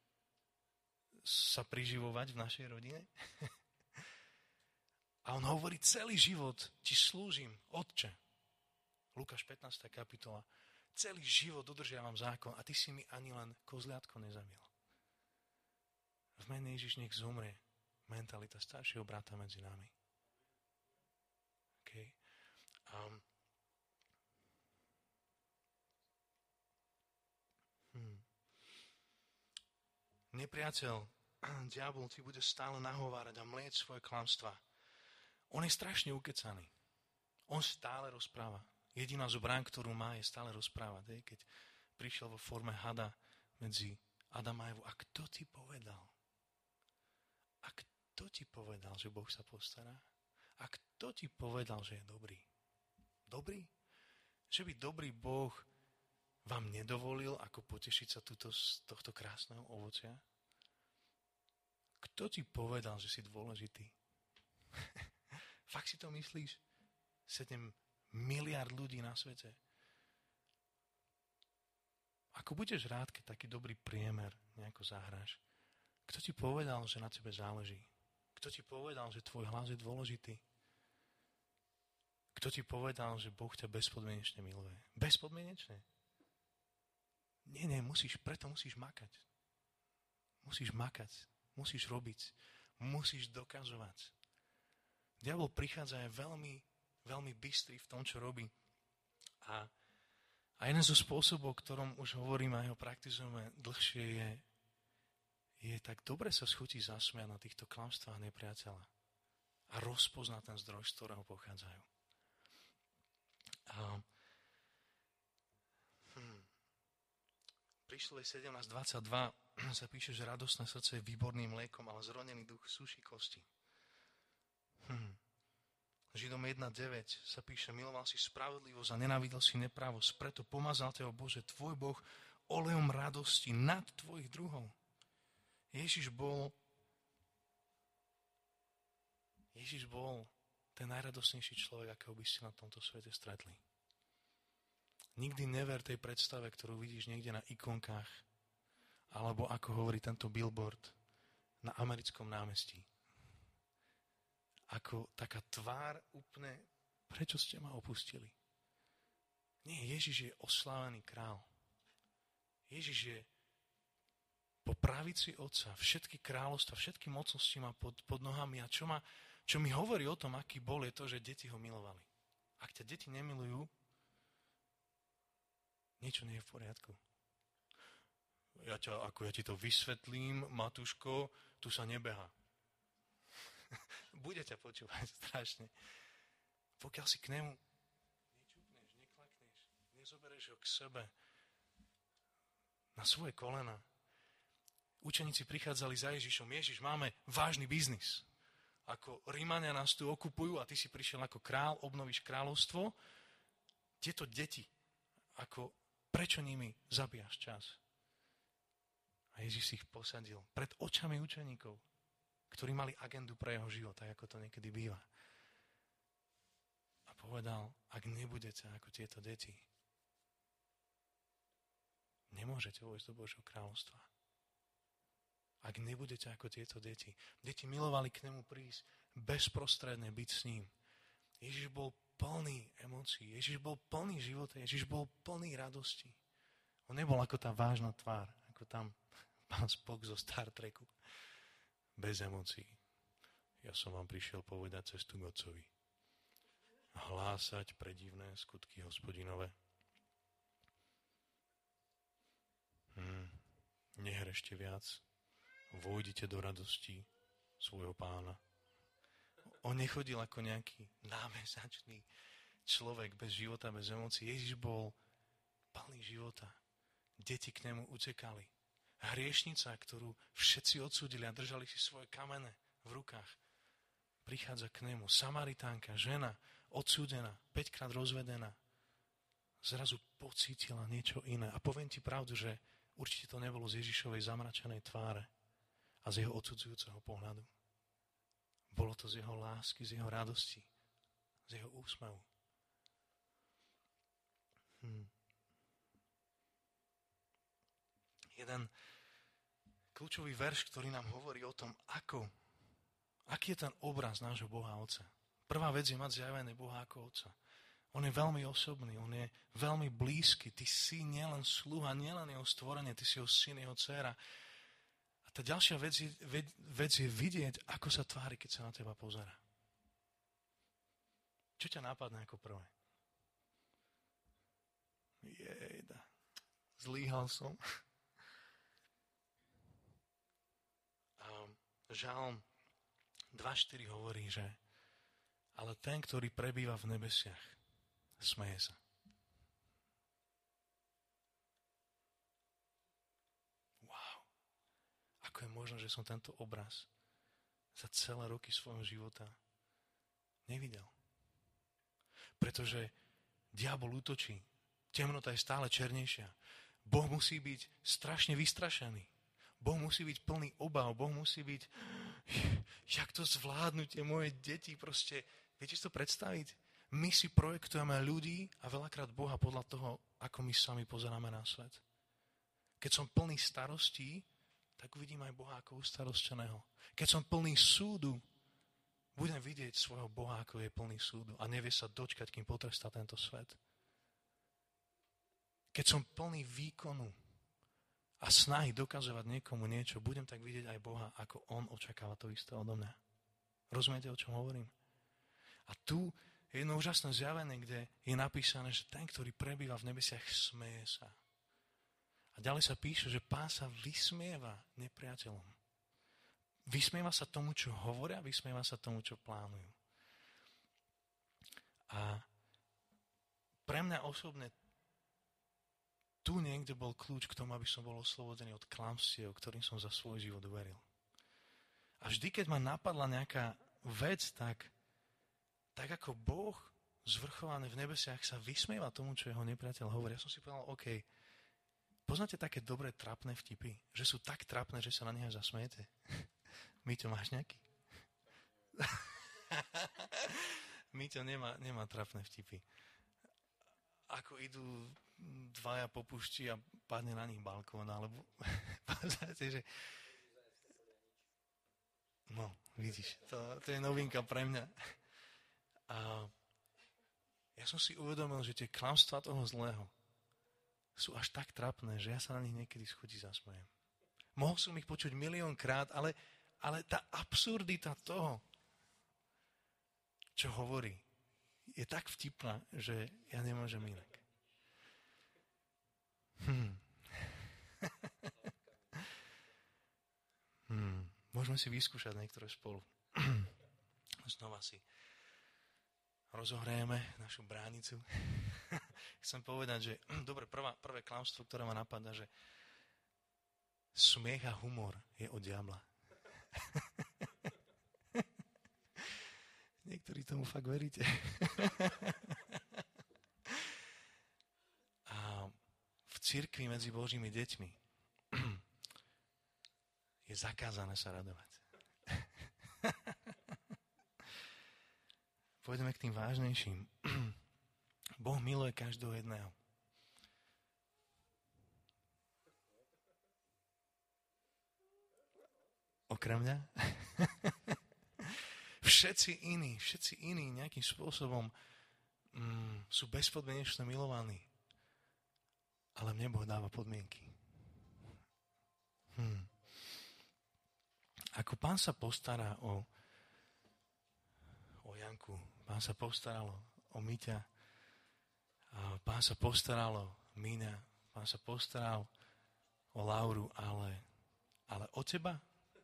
sa priživovať v našej rodine. A on hovorí, celý život ti slúžim, Otče. Lukáš pätnásta kapitola. Celý život dodržiavam zákon a ty si mi ani len kozliatko nezabil. V mene Ježiš nech zomrie mentalita staršieho brata medzi nami. Okay. Um, hmm. Nepriateľ, diabol ti bude stále nahovárať a mlieť svoje klamstvá. On je strašne ukecaný. On stále rozpráva. Jediná zbraň, ktorú má, je stále rozprávať. Keď prišiel vo forme hada medzi Adam a Evu. A kto ti povedal? A kto ti povedal, že Boh sa postará? A kto ti povedal, že je dobrý? Dobrý? Že by dobrý Boh vám nedovolil, ako potešiť sa tuto z tohto krásneho ovocia? Kto ti povedal, že si dôležitý? Fakt si to myslíš? sedem miliárd ľudí na svete. Ako budeš rád, keď taký dobrý priemer nejako zahráš? Kto ti povedal, že na tebe záleží? Kto ti povedal, že tvoj hlas je dôležitý? Kto ti povedal, že Boh ťa bezpodmienečne miluje? Bezpodmienečne? Nie, nie, musíš, preto musíš makať. Musíš makať, musíš robiť, musíš dokazovať. Diabol prichádza aj veľmi, veľmi bystrý v tom, čo robí. A, a jeden zo spôsobov, ktorom už hovoríme a ho praktizujeme dlhšie, je, je tak dobre sa schutiť zasmiať na týchto klamstvách nepriateľa a rozpoznať ten zdroj, z ktorého pochádzajú. A hm, Príslovie sedemnásť dvadsaťdva sa píše, že radostné srdce je výborným mliekom, ale zronený duch suší kosti. Hm. Židom jedna deväť sa píše, miloval si spravodlivosť a nenávidel si neprávosť, preto pomazal ťa, Bože, tvoj Boh olejom radosti nad tvojich druhov. Ježiš bol Ježiš bol ten najradosnejší človek, akého by ste na tomto svete stretli. Nikdy never tej predstave, ktorú vidíš niekde na ikonkách, alebo ako hovorí tento billboard na americkom námestí. Ako taká tvár úplne, prečo ste ma opustili? Nie, Ježiš je oslávený král. Ježiš je po pravici Otca, všetky kráľovstva, všetky mocnosti má pod, pod nohami a čo, ma, čo mi hovorí o tom, aký bol, je to, že deti ho milovali. Ak ťa deti nemilujú, niečo nie je v poriadku. Ja, ťa, ako ja ti to vysvetlím, Matúško, tu sa nebeha. Bude ťa počúvať strašne. Pokiaľ si k nemu nečupneš, neklakneš, nezoberieš ho k sebe na svoje kolena. Učeníci prichádzali za Ježišom. Ježiš, máme vážny biznis. Ako Rímania nás tu okupujú a ty si prišiel ako král, obnovíš kráľovstvo. Tieto deti, ako prečo nimi zabíjaš čas? A Ježiš si ich posadil pred očami učeníkov. ktorí mali agendu pre jeho život, tak ako to niekedy býva. A povedal, ak nebudete ako tieto deti, nemôžete vojsť do Božieho kráľovstva. Ak nebudete ako tieto deti. Deti milovali k nemu prísť, bezprostredne byť s ním. Ježiš bol plný emócií, Ježiš bol plný života, Ježiš bol plný radosti. On nebol ako tá vážna tvár, ako tam pán Spock zo Star Treku. Bez emócií. Ja som vám prišiel povedať cestu k Otcovi. Hlásať predivné skutky Hospodinové. Hm, nehrešte viac. Vojdite do radosti svojho pána. On nechodil ako nejaký námesačný človek bez života, bez emócií. Ježiš bol plný života. Deti k nemu utekali. Hriešnica, ktorú všetci odsúdili a držali si svoje kamene v rukách, prichádza k nemu. Samaritánka, žena, odsúdená, päťkrát rozvedená, zrazu pocítila niečo iné. A poviem ti pravdu, že určite to nebolo z Ježišovej zamračenej tváre a z jeho odsudzujúceho pohľadu. Bolo to z jeho lásky, z jeho radosti, z jeho úsmevu. Hm. Jeden kľúčový verš, ktorý nám hovorí o tom, ako, aký je ten obraz nášho Boha Otca. Prvá vec je mať zjavené Boha ako Otca. On je veľmi osobný, on je veľmi blízky. Ty si nielen sluha, nielen jeho stvorenie, ty si jeho syn, jeho dcéra. A tá ďalšia vec je, vec, vec je vidieť, ako sa tvári, keď sa na teba pozerá. Čo ťa nápadne ako prvé? Jejda, zlíhal som. A Žalm dva štyri hovorí, že ale ten, ktorý prebýva v nebesiach, smeje sa. Wow. Ako je možné, že som tento obraz za celé roky svojho života nevidel? Pretože diabol útočí. Temnota je stále černejšia. Boh musí byť strašne vystrašený. Boh musí byť plný obav. Boh musí byť, jak to zvládnutie moje deti proste. Viete si to predstaviť? My si projektujeme ľudí a veľakrát Boha podľa toho, ako my sami pozeráme na svet. Keď som plný starostí, tak uvidím aj Boha ako ustarostčeného. Keď som plný súdu, budem vidieť svojho Boha, ako je plný súdu a nevie sa dočkať, kým potrestá tento svet. Keď som plný výkonu a snahy dokazovať niekomu niečo, budem tak vidieť aj Boha, ako on očakáva to isté odo mňa. Rozumiete, o čom hovorím? A tu je jedno úžasné zjavenie, kde je napísané, že ten, ktorý prebýva v nebesiach, smeje sa. A ďalej sa píše, že Pán sa vysmieva nepriateľom. Vysmieva sa tomu, čo hovoria, vysmieva sa tomu, čo plánujú. A pre mňa osobne tu niekde bol kľúč k tomu, aby som bol oslobodený od klamstiev, ktorým som za svoj život uveril. A vždy, keď ma napadla nejaká vec, tak, tak ako Boh zvrchovaný v nebesiach sa vysmieva tomu, čo jeho nepriateľ hovorí. Ja som si povedal, OK, poznáte také dobré trapné vtipy? Že sú tak trapné, že sa na nich aj zasmejete? Míťo, máš nejaký? Míťo nemá, nemá trapné vtipy. Ako idú dvaja po púšti a padne na nich balkón, alebo poznáte, že... No, vidíš, to, to je novinka pre mňa. A ja som si uvedomil, že tie klamstvá toho zlého sú až tak trapné, že ja sa na nich niekedy z chuti zasmejem. Mohol som ich počuť miliónkrát, ale, ale tá absurdita toho, čo hovorí, je tak vtipná, že ja nemôžem inak. Hmm. hmm. Môžeme si vyskúšať niektoré spolu. Znova si rozohrajeme našu bránicu. Chcem povedať, že dobre, prvá, prvé klamstvo, ktoré ma napadá, že smiech a humor je od diabla. Niektorí tomu fakt veríte. A v cirkvi medzi Božími deťmi je zakázané sa radovať. pôjdeme k tým vážnejším. Boh miluje každého jedného. Okrem mňa? Všetci iní, všetci iní nejakým spôsobom mm, sú bezpodmienečne milovaní. Ale mne Boh dáva podmienky. Hm. Ako Pán sa postará o, o Janku, Pán sa postaral o Miťa, Pán sa postaral o Míňa, Pán sa postaral o Lauru, ale, ale o teba?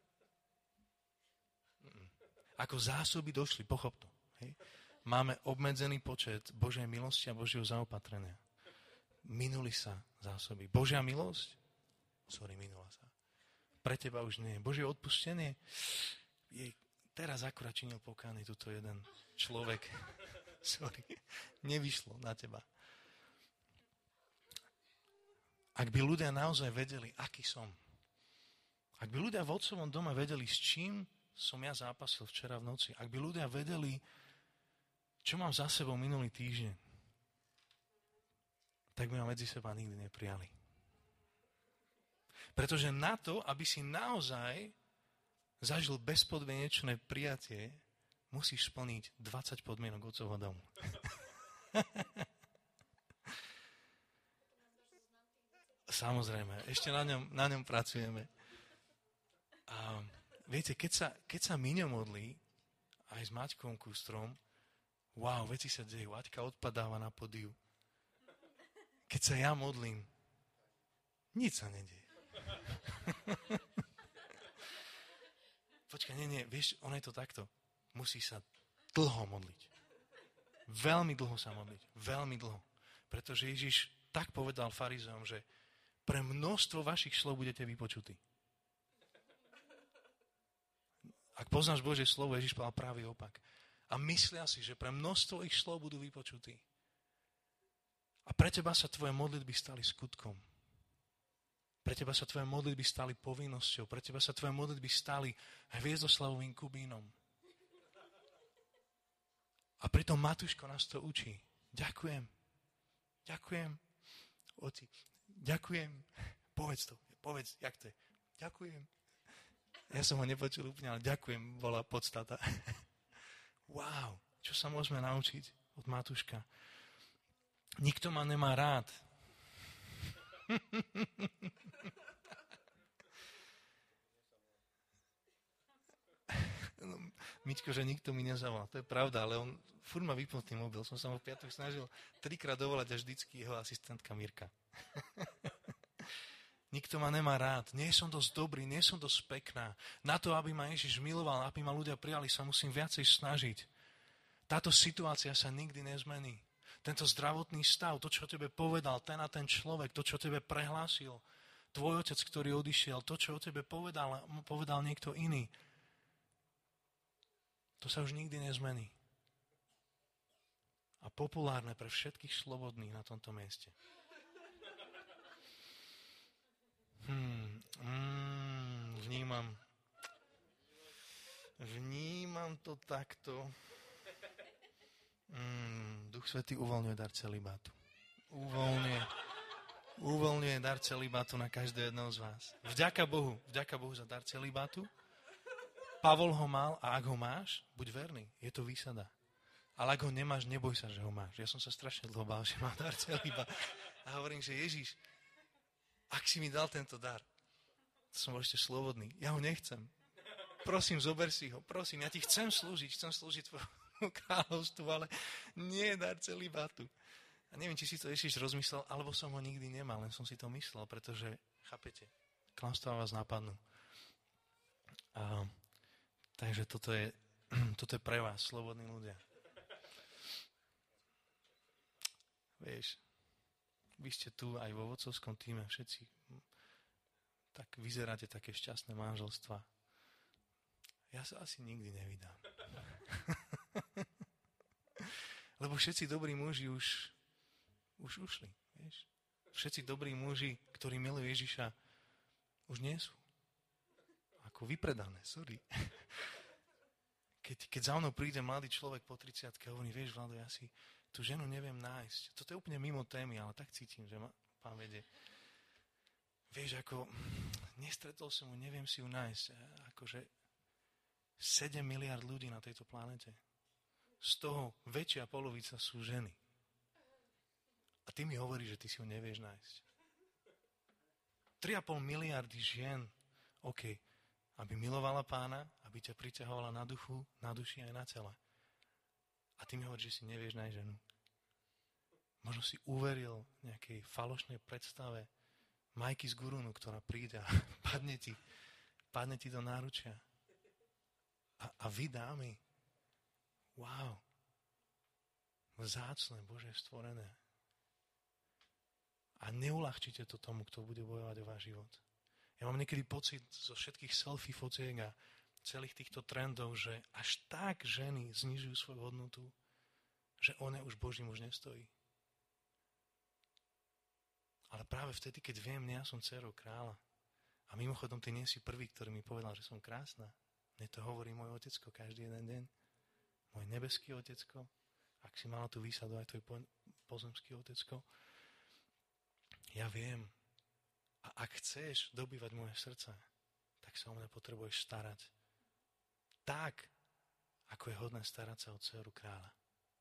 Ako zásoby došli, pochop to. Hej? Máme obmedzený počet Božej milosti a Božieho zaopatrenia. Minuli sa zásoby. Božia milosť? Sorry, minula sa. Pre teba už nie. Božie odpustenie? Je, teraz akurát činil pokány tuto jeden človek. Sorry, nevyšlo na teba. Ak by ľudia naozaj vedeli, aký som, ak by ľudia v otcovom dome vedeli, s čím som ja zápasil včera v noci, ak by ľudia vedeli, čo mám za sebou minulý týždeň, tak by ma medzi seba nikdy neprijali. Pretože na to, aby si naozaj zažil bezpodmienečné prijatie, musíš splniť dvadsať podmienok otcovho domu. Samozrejme, ešte na ňom, na ňom pracujeme. A viete, keď sa, keď sa Miňo modlí, aj s Maťkom Kustrom, wow, veci sa dejú, Aťka odpadáva na podiu. Keď sa ja modlím, nič sa nedieje. Počkaj, nie, nie, vieš, ono je to takto. Musí sa dlho modliť. Veľmi dlho sa modliť. Veľmi dlho. Pretože Ježiš tak povedal farizejom, že pre množstvo vašich slov budete vypočutí. Ak poznáš Božie slovo, Ježiš povedal pravý opak. A myslia si, že pre množstvo ich slov budú vypočutí. A pre teba sa tvoje modlitby stali skutkom. Pre teba sa tvoje modlitby stali povinnosťou. Pre teba sa tvoje modlitby stali hviezdoslavovým kubínom. A pritom Matúško nás to učí. Ďakujem. Ďakujem. Oci, ďakujem. Povedz to. Povedz, jak to je. Ďakujem. Ja som ho nepočul úplne, ale ďakujem, bola podstata. Wow, čo sa môžeme naučiť od Matúška? Nikto ma nemá rád. No, Miťko, že nikto mi nezavolal. To je pravda, ale on furt ma vypnul tým mobil. Som sa ho v piatok snažil trikrát dovolať a vždycky jeho asistentka Mirka. Nikto ma nemá rád. Nie som dosť dobrý, nie som dosť pekná. Na to, aby ma Ježiš miloval, aby ma ľudia prijali, sa musím viacej snažiť. Táto situácia sa nikdy nezmení. Tento zdravotný stav, to, čo tebe povedal ten a ten človek, to, čo tebe prehlásil, tvoj otec, ktorý odišiel, to, čo o tebe povedal, povedal niekto iný, to sa už nikdy nezmení. A populárne pre všetkých slobodných na tomto mieste. Hmm, mm, vnímam. Vnímam to takto. Mm, Duch Svätý uvoľňuje dar celibátu. Uvoľňuje. Uvoľňuje dar celibátu na každého jedného z vás. Vďaka Bohu. Vďaka Bohu za dar celibátu. Pavol ho mal a ak ho máš, buď verný. Je to výsada. Ale ak ho nemáš, neboj sa, že ho máš. Ja som sa strašne dlho bál, že mám dar celibátu. A hovorím, že Ježiš, ak si mi dal tento dar, to som bol ešte slobodný. Ja ho nechcem. Prosím, zober si ho. Prosím, ja ti chcem slúžiť. Chcem slúžiť tvojmu kráľovstvu, ale nie je dar celibátu. A neviem, či si to Ježiš rozmyslel, alebo som ho nikdy nemal, len som si to myslel, pretože, chápete, klamstvá vás napadnú. A, takže toto je, toto je pre vás, slobodní ľudia. Vieš, vy ste tu aj vo vodcovskom týme, všetci tak vyzeráte také šťastné manželstva. Ja sa asi nikdy nevydám. Lebo všetci dobrí muži už, už ušli. Vieš? Všetci dobrí muži, ktorí milujú Ježiša, už nie sú. Ako vypredané, sorry. keď, keď za mnou príde mladý človek po tridsiatke a hovorí, vieš, Vlado, ja si tú ženu neviem nájsť. Toto je úplne mimo témy, ale tak cítim, že ma pán vedie. Vieš, ako nestretol som ju, neviem si ju nájsť. Akože sedem miliárd ľudí na tejto planete. Z toho väčšia polovica sú ženy. A ty mi hovoríš, že ty si ju nevieš nájsť. tri a pol miliardy žien, OK, aby milovala pána, aby ťa priťahovala na duchu, na duši aj na tele. A ty mi hovoríš, že si nevieš nájsť ženu. Možno si uveril nejakej falošnej predstave Majky z Gurunu, ktorá príde a padne ti, padne ti do náručia. A, a vy, dámy, wow, vzácne, Bože, stvorené. A neulahčite to tomu, kto bude bojovať o váš život. Ja mám niekedy pocit zo všetkých selfie fotiek a celých týchto trendov, že až tak ženy znižujú svoju hodnotu, že ona už Boží muž nestojí. Ale práve vtedy, keď viem, ja som dcerou kráľa. A mimochodom, ty nie si prvý, ktorý mi povedal, že som krásna. Mne to hovorí môj otecko každý jeden deň. Môj nebeský otecko. Ak si mala tú výsadu, aj tvoj pozemský otecko. Ja viem. A ak chceš dobývať moje srdce, tak sa o mňa potrebuješ starať. Tak, ako je hodné starať sa o dceru kráľa.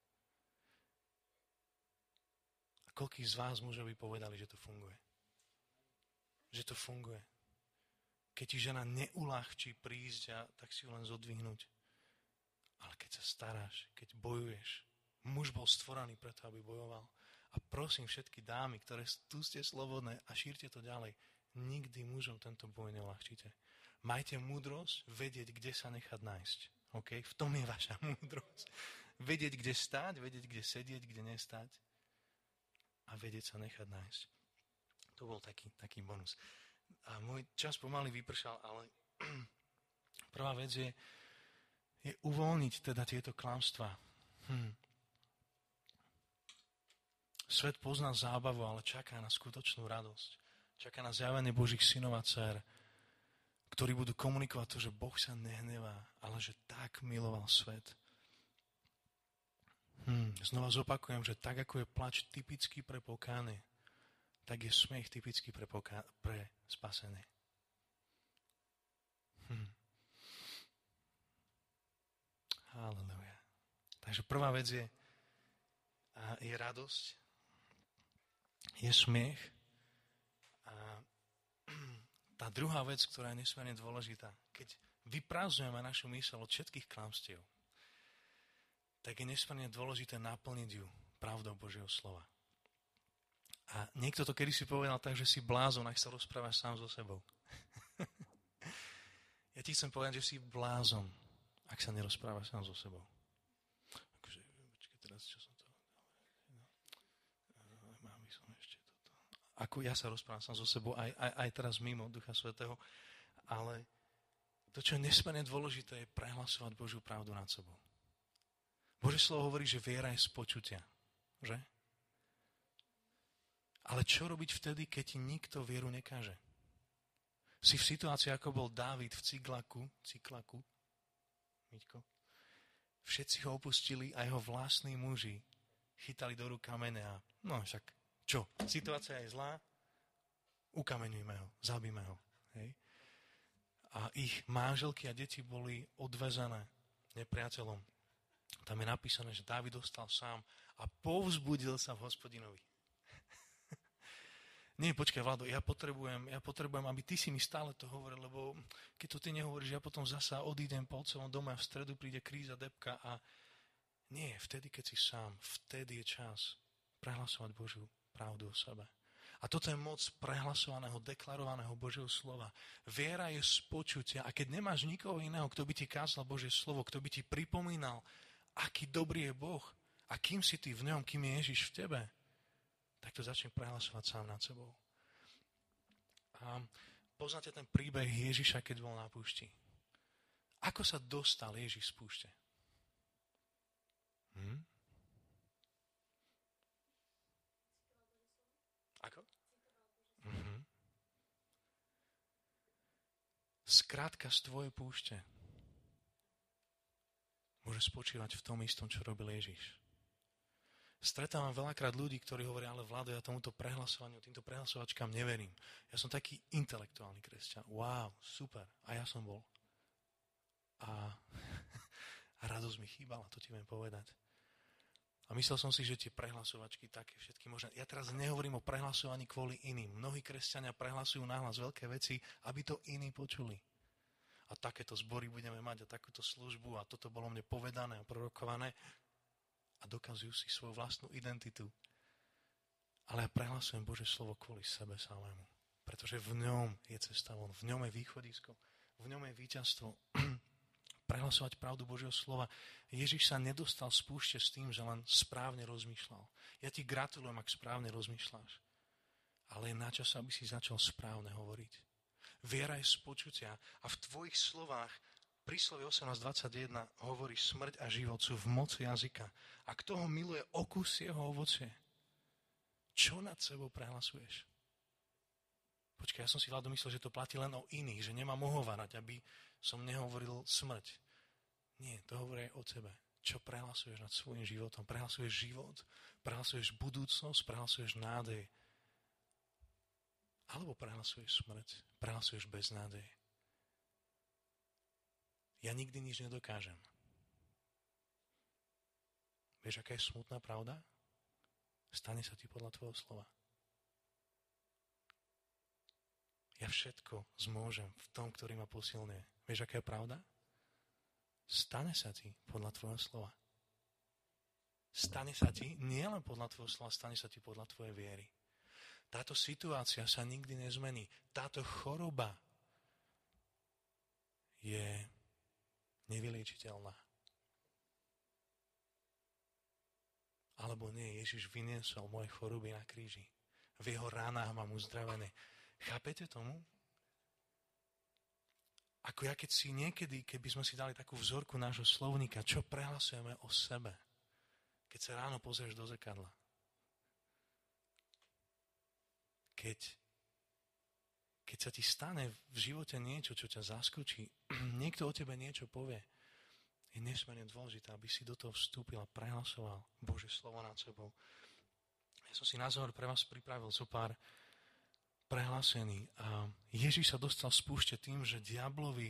A koľký z vás mužov by povedali, že to funguje? Že to funguje. Keď ti žena neulahčí prísť a tak si ju len zodvihnúť. Ale keď sa staráš, keď bojuješ, muž bol stvorený preto, aby bojoval. A prosím všetky dámy, ktoré tu ste slobodné a šírte to ďalej, nikdy mužom tento boj neľahčíte. Majte múdrosť, vedieť, kde sa nechať nájsť. Okay? V tom je vaša múdrosť. Vedieť, kde stáť, vedieť, kde sedieť, kde nestáť a vedieť sa nechať nájsť. To bol taký, taký bonus. A môj čas pomaly vypršal, ale prvá vec je, je uvoľniť teda tieto klamstvá. Hm. Svet pozná zábavu, ale čaká na skutočnú radosť. Čaká na zjavenie Božích synov a dcér, ktorí budú komunikovať to, že Boh sa nehnevá, ale že tak miloval svet. Hm. Znova zopakujem, že tak, ako je plač typický pre pokány, tak je smiech typický pre, poká- pre spasenie. Hm. Halleluja. Takže prvá vec je, je radosť, je smiech. A tá druhá vec, ktorá je nesmierne dôležitá, keď vyprázdňujeme našu myseľ od všetkých klamstiev, tak je nesmierne dôležité naplniť ju pravdou Božieho slova. A niekto to kedysi povedal tak, že si blázon, ak sa rozprávaš sám so sebou. Ja ti chcem povedať, že si blázon, ak sa nerozprávaš sám so sebou. Akože, počkaj, teraz čo som to... No, mám by som ešte toto. Ako ja sa rozprávam sám so sebou, aj, aj, aj teraz mimo Ducha Svätého, ale to, čo je nesmierne dôležité, je prehlasovať Božiu pravdu nad sebou. Božie slovo hovorí, že viera je z počutia. Že? Ale čo robiť vtedy, keď ti nikto vieru nekáže? Si v situácii, ako bol Dávid v Ciglaku, Ciklaku, Miťko, všetci ho opustili a jeho vlastní muži chytali do rúk kamene a no však čo? Situácia je zlá, ukameňujme ho, zabíme ho. Hej? A ich manželky a deti boli odvezené nepriateľom. Tam je napísané, že Dávid ostal sám a povzbudil sa v Hospodinovi. Nie, počkaj, Vlado, ja potrebujem, ja potrebujem, aby ty si mi stále to hovoril, lebo keď to ty nehovoríš, ja potom zasa odídem po celom dome a v stredu príde kríza, depka a nie, vtedy, keď si sám, vtedy je čas prehlasovať Božiu pravdu o sebe. A toto je moc prehlasovaného, deklarovaného Božieho slova. Viera je z počutia a keď nemáš nikoho iného, kto by ti kázal Božie slovo, kto by ti pripomínal, aký dobrý je Boh a kým si ty v ňom, kým je Ježiš v tebe, tak to začne prehlasovať sám nad sebou. A poznáte ten príbeh Ježiša, keď bol na púšti. Ako sa dostal Ježiš z púšte? Hm? Ako? Mhm. Skrátka z tvojej púšte môže spočívať v tom istom, čo robil Ježiš. Stretávam veľakrát ľudí, ktorí hovoria, ale Vlado, ja tomuto prehlasovaniu, týmto prehlasovačkám neverím. Ja som taký intelektuálny kresťan. Wow, super. A ja som bol. A, a radosť mi chýbala, to ti viem povedať. A myslel som si, že tie prehlasovačky také všetky možné. Ja teraz nehovorím o prehlasovaní kvôli iným. Mnohí kresťania prehlasujú nahlas veľké veci, aby to iní počuli. A takéto zbory budeme mať a takúto službu a toto bolo mne povedané a prorokované. A dokazujú si svoju vlastnú identitu. Ale ja prehlasujem Božie slovo kvôli sebe samému. Pretože v ňom je cesta von, v ňom je východisko, v ňom je víťazstvo. Prehlasovať pravdu Božieho slova. Ježiš sa nedostal z púšte s tým, že len správne rozmýšľal. Ja ti gratulujem, ak správne rozmýšľaš. Ale je na čas, aby si začal správne hovoriť. Viera je z počutia a v tvojich slovách Príslovie osemnásť dvadsaťjeden hovorí, smrť a život sú v moci jazyka. A kto ho miluje, okusí jeho ovocie. Čo nad sebou prehlasuješ? Počkaj, ja som si Vlado myslel, že to platí len o iných, že nemám ohovárať, aby som nehovoril smrť. Nie, to hovorí aj o tebe. Čo prehlasuješ nad svojím životom? Prehlasuješ život? Prehlasuješ budúcnosť? Prehlasuješ nádej? Alebo prehlasuješ smrť? Prehlasuješ beznádej? Ja nikdy nič nedokážem. Vieš, aká je smutná pravda? Stane sa ti podľa tvojho slova. Ja všetko zmôžem v tom, ktorý ma posilňuje. Vieš, aká je pravda? Stane sa ti podľa tvojho slova. Stane sa ti nielen podľa tvojho slova, stane sa ti podľa tvojej viery. Táto situácia sa nikdy nezmení. Táto choroba je nevyliečiteľná. Alebo nie, Ježiš vyniesol moje choroby na kríži. V jeho ránach mám uzdravené. Chápete tomu? Ako ja keď si niekedy, keby sme si dali takú vzorku nášho slovníka, čo prehlasujeme o sebe, keď sa ráno pozrieš do zrkadla. Keď, keď sa ti stane v živote niečo, čo ťa zaskočí, niekto o tebe niečo povie, je nesmierne dôležité, aby si do toho vstúpil a prehlasoval Božie slovo nad sebou. Ja som si na záver pre vás pripravil zo pár prehlásení. A Ježiš sa dostal z púšte tým, že diablovi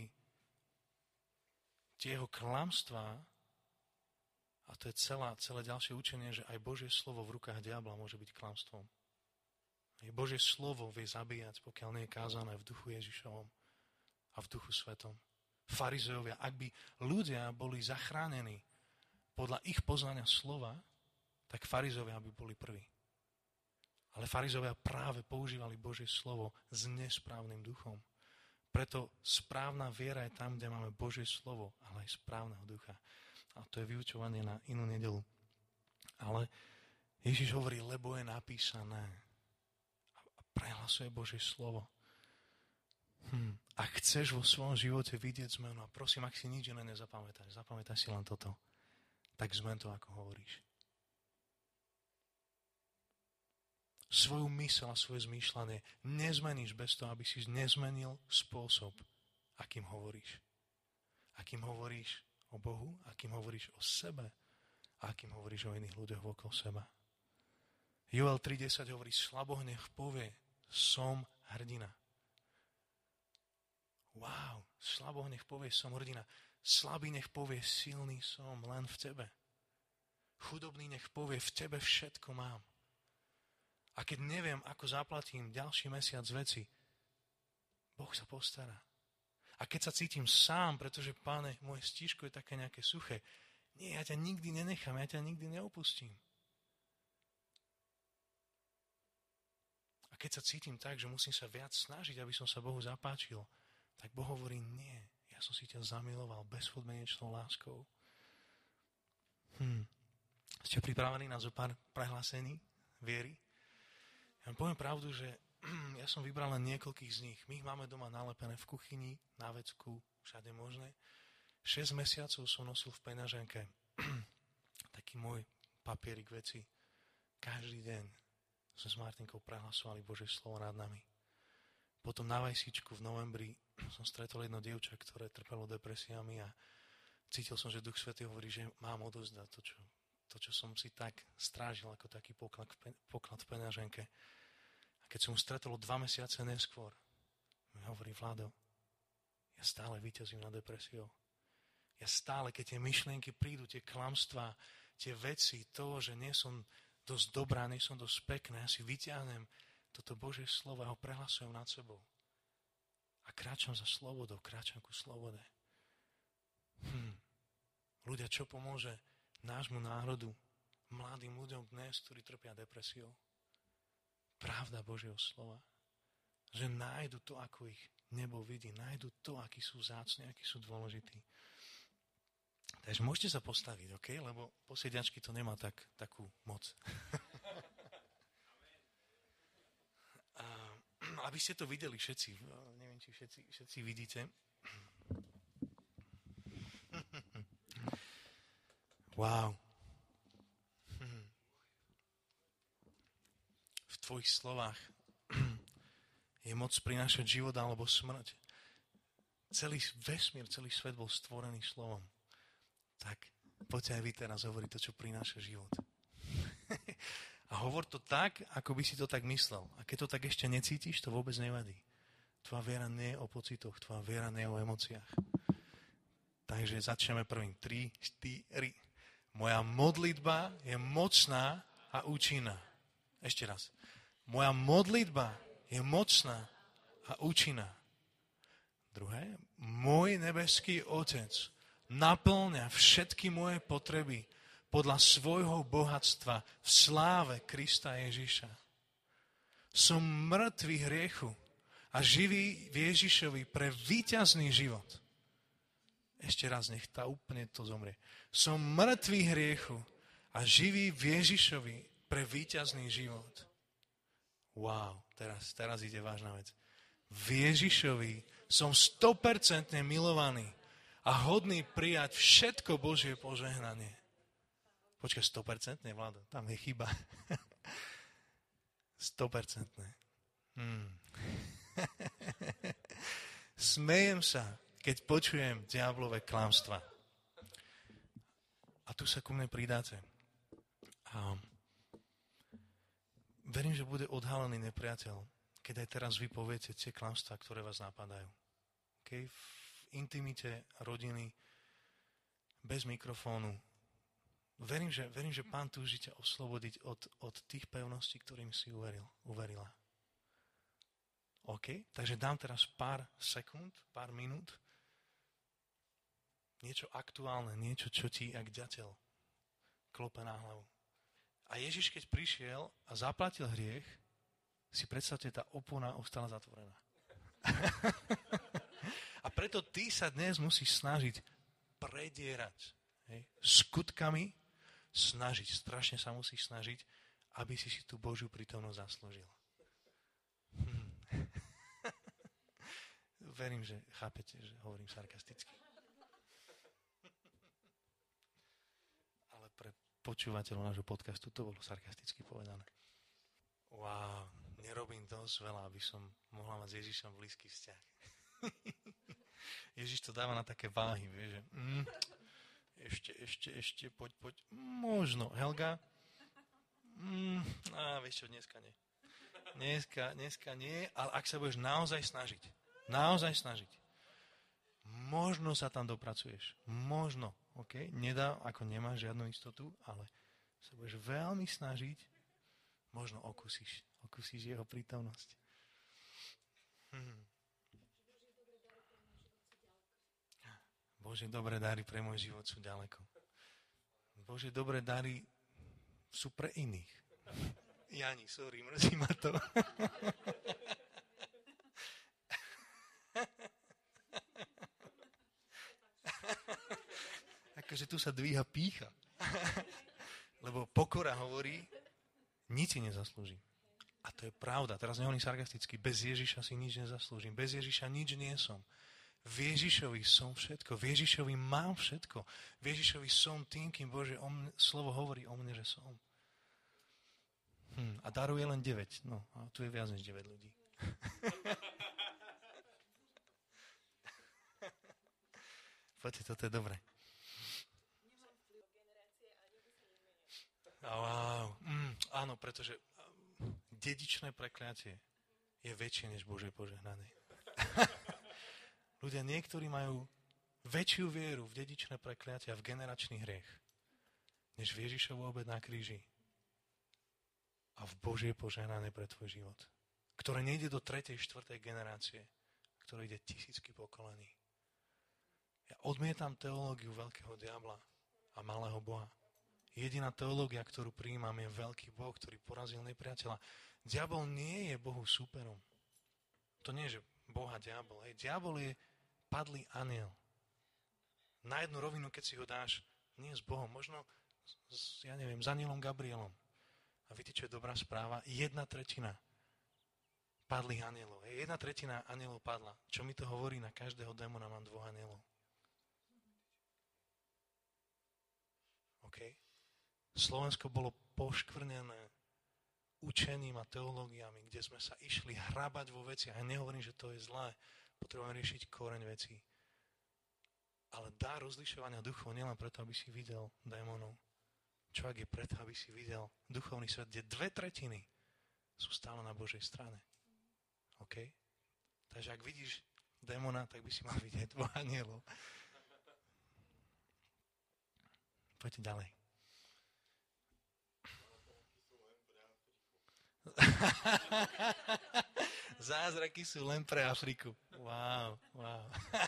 tie jeho klamstvá, a to je celá, celé ďalšie učenie, že aj Božie slovo v rukách diabla môže byť klamstvom. Aj Božie slovo vie zabíjať, pokiaľ nie je kázané v duchu Ježišovom a v duchu svetom. Farizejovia, ak by ľudia boli zachránení podľa ich poznania slova, tak farizejovia by boli prví. Ale farizejovia práve používali Božie slovo s nesprávnym duchom. Preto správna viera je tam, kde máme Božie slovo, ale aj správneho ducha. A to je vyučovanie na inú nedeľu. Ale Ježiš hovorí, lebo je napísané. A prehlasuje Božie slovo. Hm. Ak chceš vo svojom živote vidieť zmenu, a prosím, ak si nič iné nezapamätáš, zapamätaj si len toto, tak zmen to, ako hovoríš. Svoju myseľ a svoje zmýšľanie nezmeníš bez toho, aby si nezmenil spôsob, akým hovoríš. Akým hovoríš o Bohu, akým hovoríš o sebe a akým hovoríš o iných ľuďoch okolo seba. Joel tri desať hovorí, slaboh nech povie, som hrdina. Wow, slaboh nech povie, som hrdina. Slabý nech povie, silný som len v tebe. Chudobný nech povie, v tebe všetko mám. A keď neviem, ako zaplatím ďalší mesiac veci, Boh sa postará. A keď sa cítim sám, pretože, Pane, moje stíško je také nejaké suché, nie, ja ťa nikdy nenechám, ja ťa nikdy neopustím. A keď sa cítim tak, že musím sa viac snažiť, aby som sa Bohu zapáčil, tak Boh hovorí, nie, ja som si ťa zamiloval bezpodmienečnou láskou. Hm. Ste pripravení na zo pár prehlásení viery? Ja vám poviem pravdu, že ja som vybral len niekoľkých z nich. My ich máme doma nalepené v kuchyni, na vecku, všade možné. šesť mesiacov som nosil v peňaženke taký môj papierik veci. Každý deň sme s Martinkou prehlasovali Božie slovo nad nami. Potom na vajsičku v novembri som stretol jedno dievča, ktoré trpelo depresiami a cítil som, že Duch Svätý hovorí, že mám odozdať to, čo, to, čo som si tak strážil ako taký poklad v, poklad v peňaženke. A keď som ho stretol dva mesiace neskôr, mi hovorí: Vlado, ja stále víťazím nad depresiou. Ja stále, keď tie myšlienky prídu, tie klamstvá, tie veci, to, že nie som dosť dobrá, nie som dosť pekná, ja si vyťahnem toto Božie slovo a ho prehlasujem nad sebou. A kráčam za slobodou, kráčam ku slobode. Hm. Ľudia, čo pomôže nášmu národu, mladým ľuďom dnes, ktorí trpia depresiou? Pravda Božieho slova. Že nájdu to, ako ich nebo vidí. Nájdu to, akí sú vzácni, akí sú dôležití. Takže môžete sa postaviť, ok? Lebo posediačky to nemá tak, takú moc. A, aby ste to videli všetci. Neviem, či všetci, všetci vidíte. Wow. V tvojich slovách je moc prinášať život alebo smrť. Celý vesmír, celý svet bol stvorený slovom. Tak poďte aj vy teraz hovoriť to, čo prináša život. A hovor to tak, ako by si to tak myslel. A keď to tak ešte necítiš, to vôbec nevadí. Tvoja viera nie je o pocitoch, tvoja viera nie je o emóciách. Takže začneme prvým. tri, štyri. Moja modlitba je mocná a účinná. Ešte raz. Moja modlitba je mocná a účinná. Druhé. Môj nebeský Otec naplňa všetky moje potreby podľa svojho bohatstva v sláve Krista Ježiša. Som mŕtvý hriechu a živý v Ježišovi pre víťazný život. Ešte raz, nech tá úplne to zomrie. Som mŕtvý hriechu a živý v Ježišovi pre víťazný život. Wow, teraz, teraz ide vážna vec. V Ježišovi som sto percent milovaný a hodný prijať všetko Božie požehnanie. Počkaj, sto percent, Vlado, tam je chyba. sto percent. Hmm. Smejem sa, keď počujem diablové klamstva. A tu sa ku mne pridáte. A verím, že bude odhalený nepriateľ, keď aj teraz vy poviete tie klamstvá, ktoré vás napadajú. Okay? V intimite rodiny, bez mikrofónu. Verím, že, verím, že Pán túži ťa oslobodiť od, od tých pevností, ktorým si uveril, uverila. OK? Takže dám teraz pár sekúnd, pár minút. Niečo aktuálne, niečo, čo ti, jak ďateľ, klope na hlavu. A Ježiš, keď prišiel a zaplatil hriech, si predstavte, tá opona ostala zatvorená. A preto ty sa dnes musíš snažiť predierať, hej, skutkami, snažiť, strašne sa musíš snažiť, aby si si tú Božiu prítomnosť zaslúžil. Hm. Verím, že chápete, že hovorím sarkasticky. Ale pre počúvateľov nášho podcastu to bolo sarkasticky povedané. Wow, nerobím dosť veľa, aby som mohla mať s Ježišom blízky vzťah. Ježiš to dáva na také váhy, vieš, že mm, ešte, ešte, ešte, poď, poď, možno, Helga, mm, á, vieš čo, dneska nie. Dneska, dneska nie, ale ak sa budeš naozaj snažiť, naozaj snažiť, možno sa tam dopracuješ, možno, ok, nedá, ako nemáš žiadnu istotu, ale sa budeš veľmi snažiť, možno okusíš, okusíš jeho prítomnosť. Hm. Bože, dobré dary pre môj život sú ďaleko. Bože, dobré dary sú pre iných. Jani, sorry, mrzí ma to. Akože tu sa dvíha pýcha. Lebo pokora hovorí, nič si nezaslúžim. A to je pravda. Teraz nehovorím sarkasticky. Bez Ježiša si nič nezaslúžim. Bez Ježiša nič nie som. V Ježišovi som všetko. V Ježišovi mám všetko. V Ježišovi som tým, kým Bože o mne, slovo hovorí o mne, že som. Hm, a daruje len deväť. No, a tu je viac než deväť ľudí. Poďte, toto je dobré. áno, pretože dedičné prekliatie je väčšie než Božie požehnanie. Ľudia, niektorí majú väčšiu vieru v dedičné prekliatie a v generačný hriech, než v Ježišovu obed na kríži a v Božie požehnanie pre tvoj život, ktoré nejde do tretej, štvrtej generácie, ktoré ide tisícky pokolení. Ja odmietam teológiu veľkého diabla a malého Boha. Jediná teológia, ktorú prijímam, je veľký Boh, ktorý porazil nepriateľa. Diabol nie je Bohu súperom. To nie je, že Boh a diabol. Hej. Diabol je padlý anjel. Na jednu rovinu, keď si ho dáš, nie s Bohom, možno s, ja neviem, s anjelom Gabrielom. A viete, čo je dobrá správa? Jedna tretina padlých anjelov. Hej. Jedna tretina anjelov padla. Čo mi to hovorí? Na každého démona mám dvoch anjelov. OK? Slovensko bolo poškvrnené učením a teológiami, kde sme sa išli hrabať vo veciach. Ja nehovorím, že to je zlé. Potrebujeme riešiť koreň vecí. Ale dá rozlišovania duchov nielen preto, aby si videl démonov. Čo ak je preto, aby si videl duchovný svet, kde dve tretiny sú stále na Božej strane. OK? Takže ak vidíš démona, tak by si mal vidieť dvoch anielov. Poďte ďalej. Zázraky sú len pre Afriku. Wow, wow.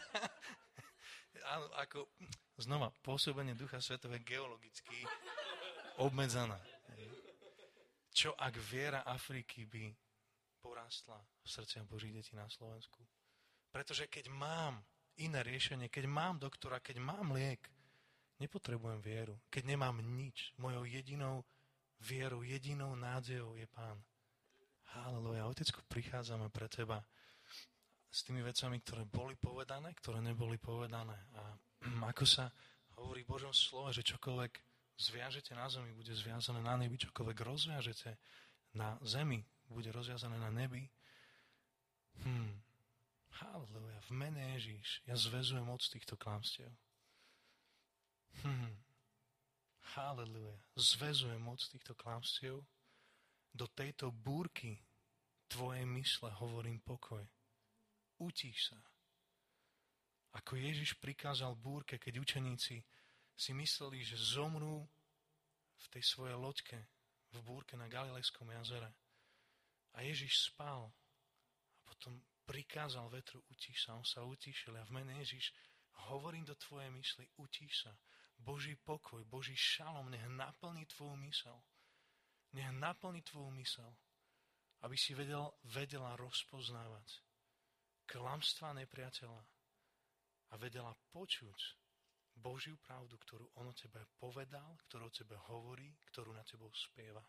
Áno, ako, znova, pôsobenie Ducha Svätého je geologicky obmedzené. Čo ak viera Afriky by porastla v srdciach Božích detí na Slovensku? Pretože keď mám iné riešenie, keď mám doktora, keď mám liek, nepotrebujem vieru. Keď nemám nič, mojou jedinou vierou, jedinou nádejou je Pán. Halelúja. Otecko, prichádzame pre Teba s tými vecami, ktoré boli povedané, ktoré neboli povedané. A ako sa hovorí v Božom slove, že čokoľvek zviažete na zemi, bude zviazané na nebi, čokoľvek rozviažete na zemi, bude rozviazané na nebi. Hm. Halelúja. V mene Ježíš ja zväzujem moc týchto klamstiev. Hm. Halelúja. Zväzujem moc týchto klamstiev. Do tejto búrky tvojej mysle hovorím pokoj. Utíš sa. Ako Ježiš prikázal búrke, keď učeníci si mysleli, že zomrú v tej svojej loďke v búrke na Galilejskom jazere. A Ježiš spal. A potom prikázal vetru, utíš sa. On sa utíšil. A v mene Ježiš hovorím do tvojej mysli, utíš sa. Boží pokoj, Boží šalom, nech naplní tvoju mysel. Nech naplní tvoju mysel, aby si vedel, vedela rozpoznávať klamstvá nepriateľa a vedela počuť Božiu pravdu, ktorú on o tebe povedal, ktorú o tebe hovorí, ktorú na tebou spieva.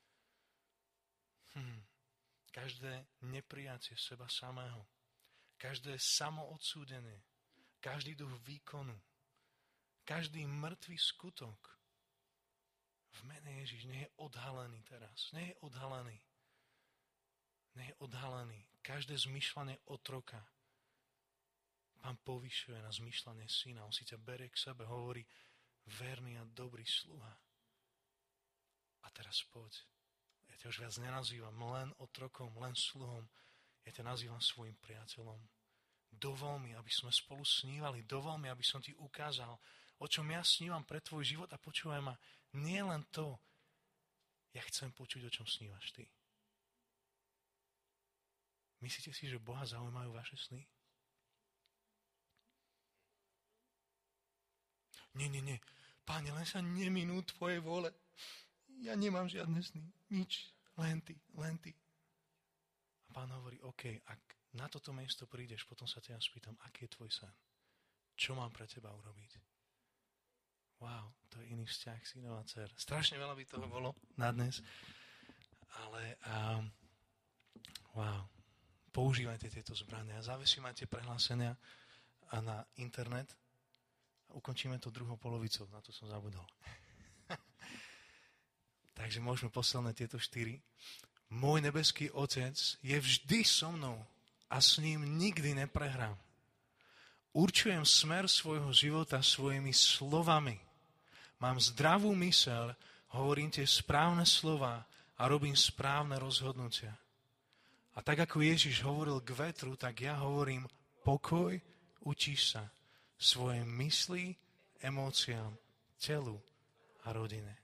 Hm. Každé neprijatie seba samého, každé samoodsúdenie, každý duch výkonu, každý mŕtvý skutok v mene Ježiš nie je odhalený teraz. Nie je odhalený. Nie je odhalený. Každé zmýšľanie otroka Pán povyšuje na zmýšľanie syna. On si ťa berie k sebe, hovorí verný a dobrý sluha. A teraz poď. Ja ťa už viac nenazývam len otrokom, len sluhom. Ja ťa nazývam svojim priateľom. Dovol mi, aby sme spolu snívali. Dovol mi, aby som ti ukázal, o čom ja snívam pre tvoj život a počúvaj ma, nie len to, ja chcem počuť, o čom snívaš ty. Myslíte si, že Boha zaujímajú vaše sny? Nie, nie, nie. Páne, len sa neminú tvoje vôle. Ja nemám žiadne sny. Nič. Len ty, len ty. A Pán hovorí, OK, ak na toto miesto prídeš, potom sa ťa spýtam, aký je tvoj sen? Čo mám pre teba urobiť? Wow, to je iný vzťah synov a dcer. Strašne veľa by toho bolo na dnes, ale um, wow, používajte tieto zbrane a zavesívajte prehlásenia a na internet a ukončíme to druhou polovicou, na to som zabudol. Takže môžeme posledné tieto štyri. Môj nebeský Otec je vždy so mnou a s ním nikdy neprehrám. Určujem smer svojho života svojimi slovami. Mám zdravú myseľ, hovorím tie správne slova a robím správne rozhodnutia. A tak ako Ježiš hovoril k vetru, tak ja hovorím pokoj, učíš sa svojej mysli, emóciám, telu a rodine.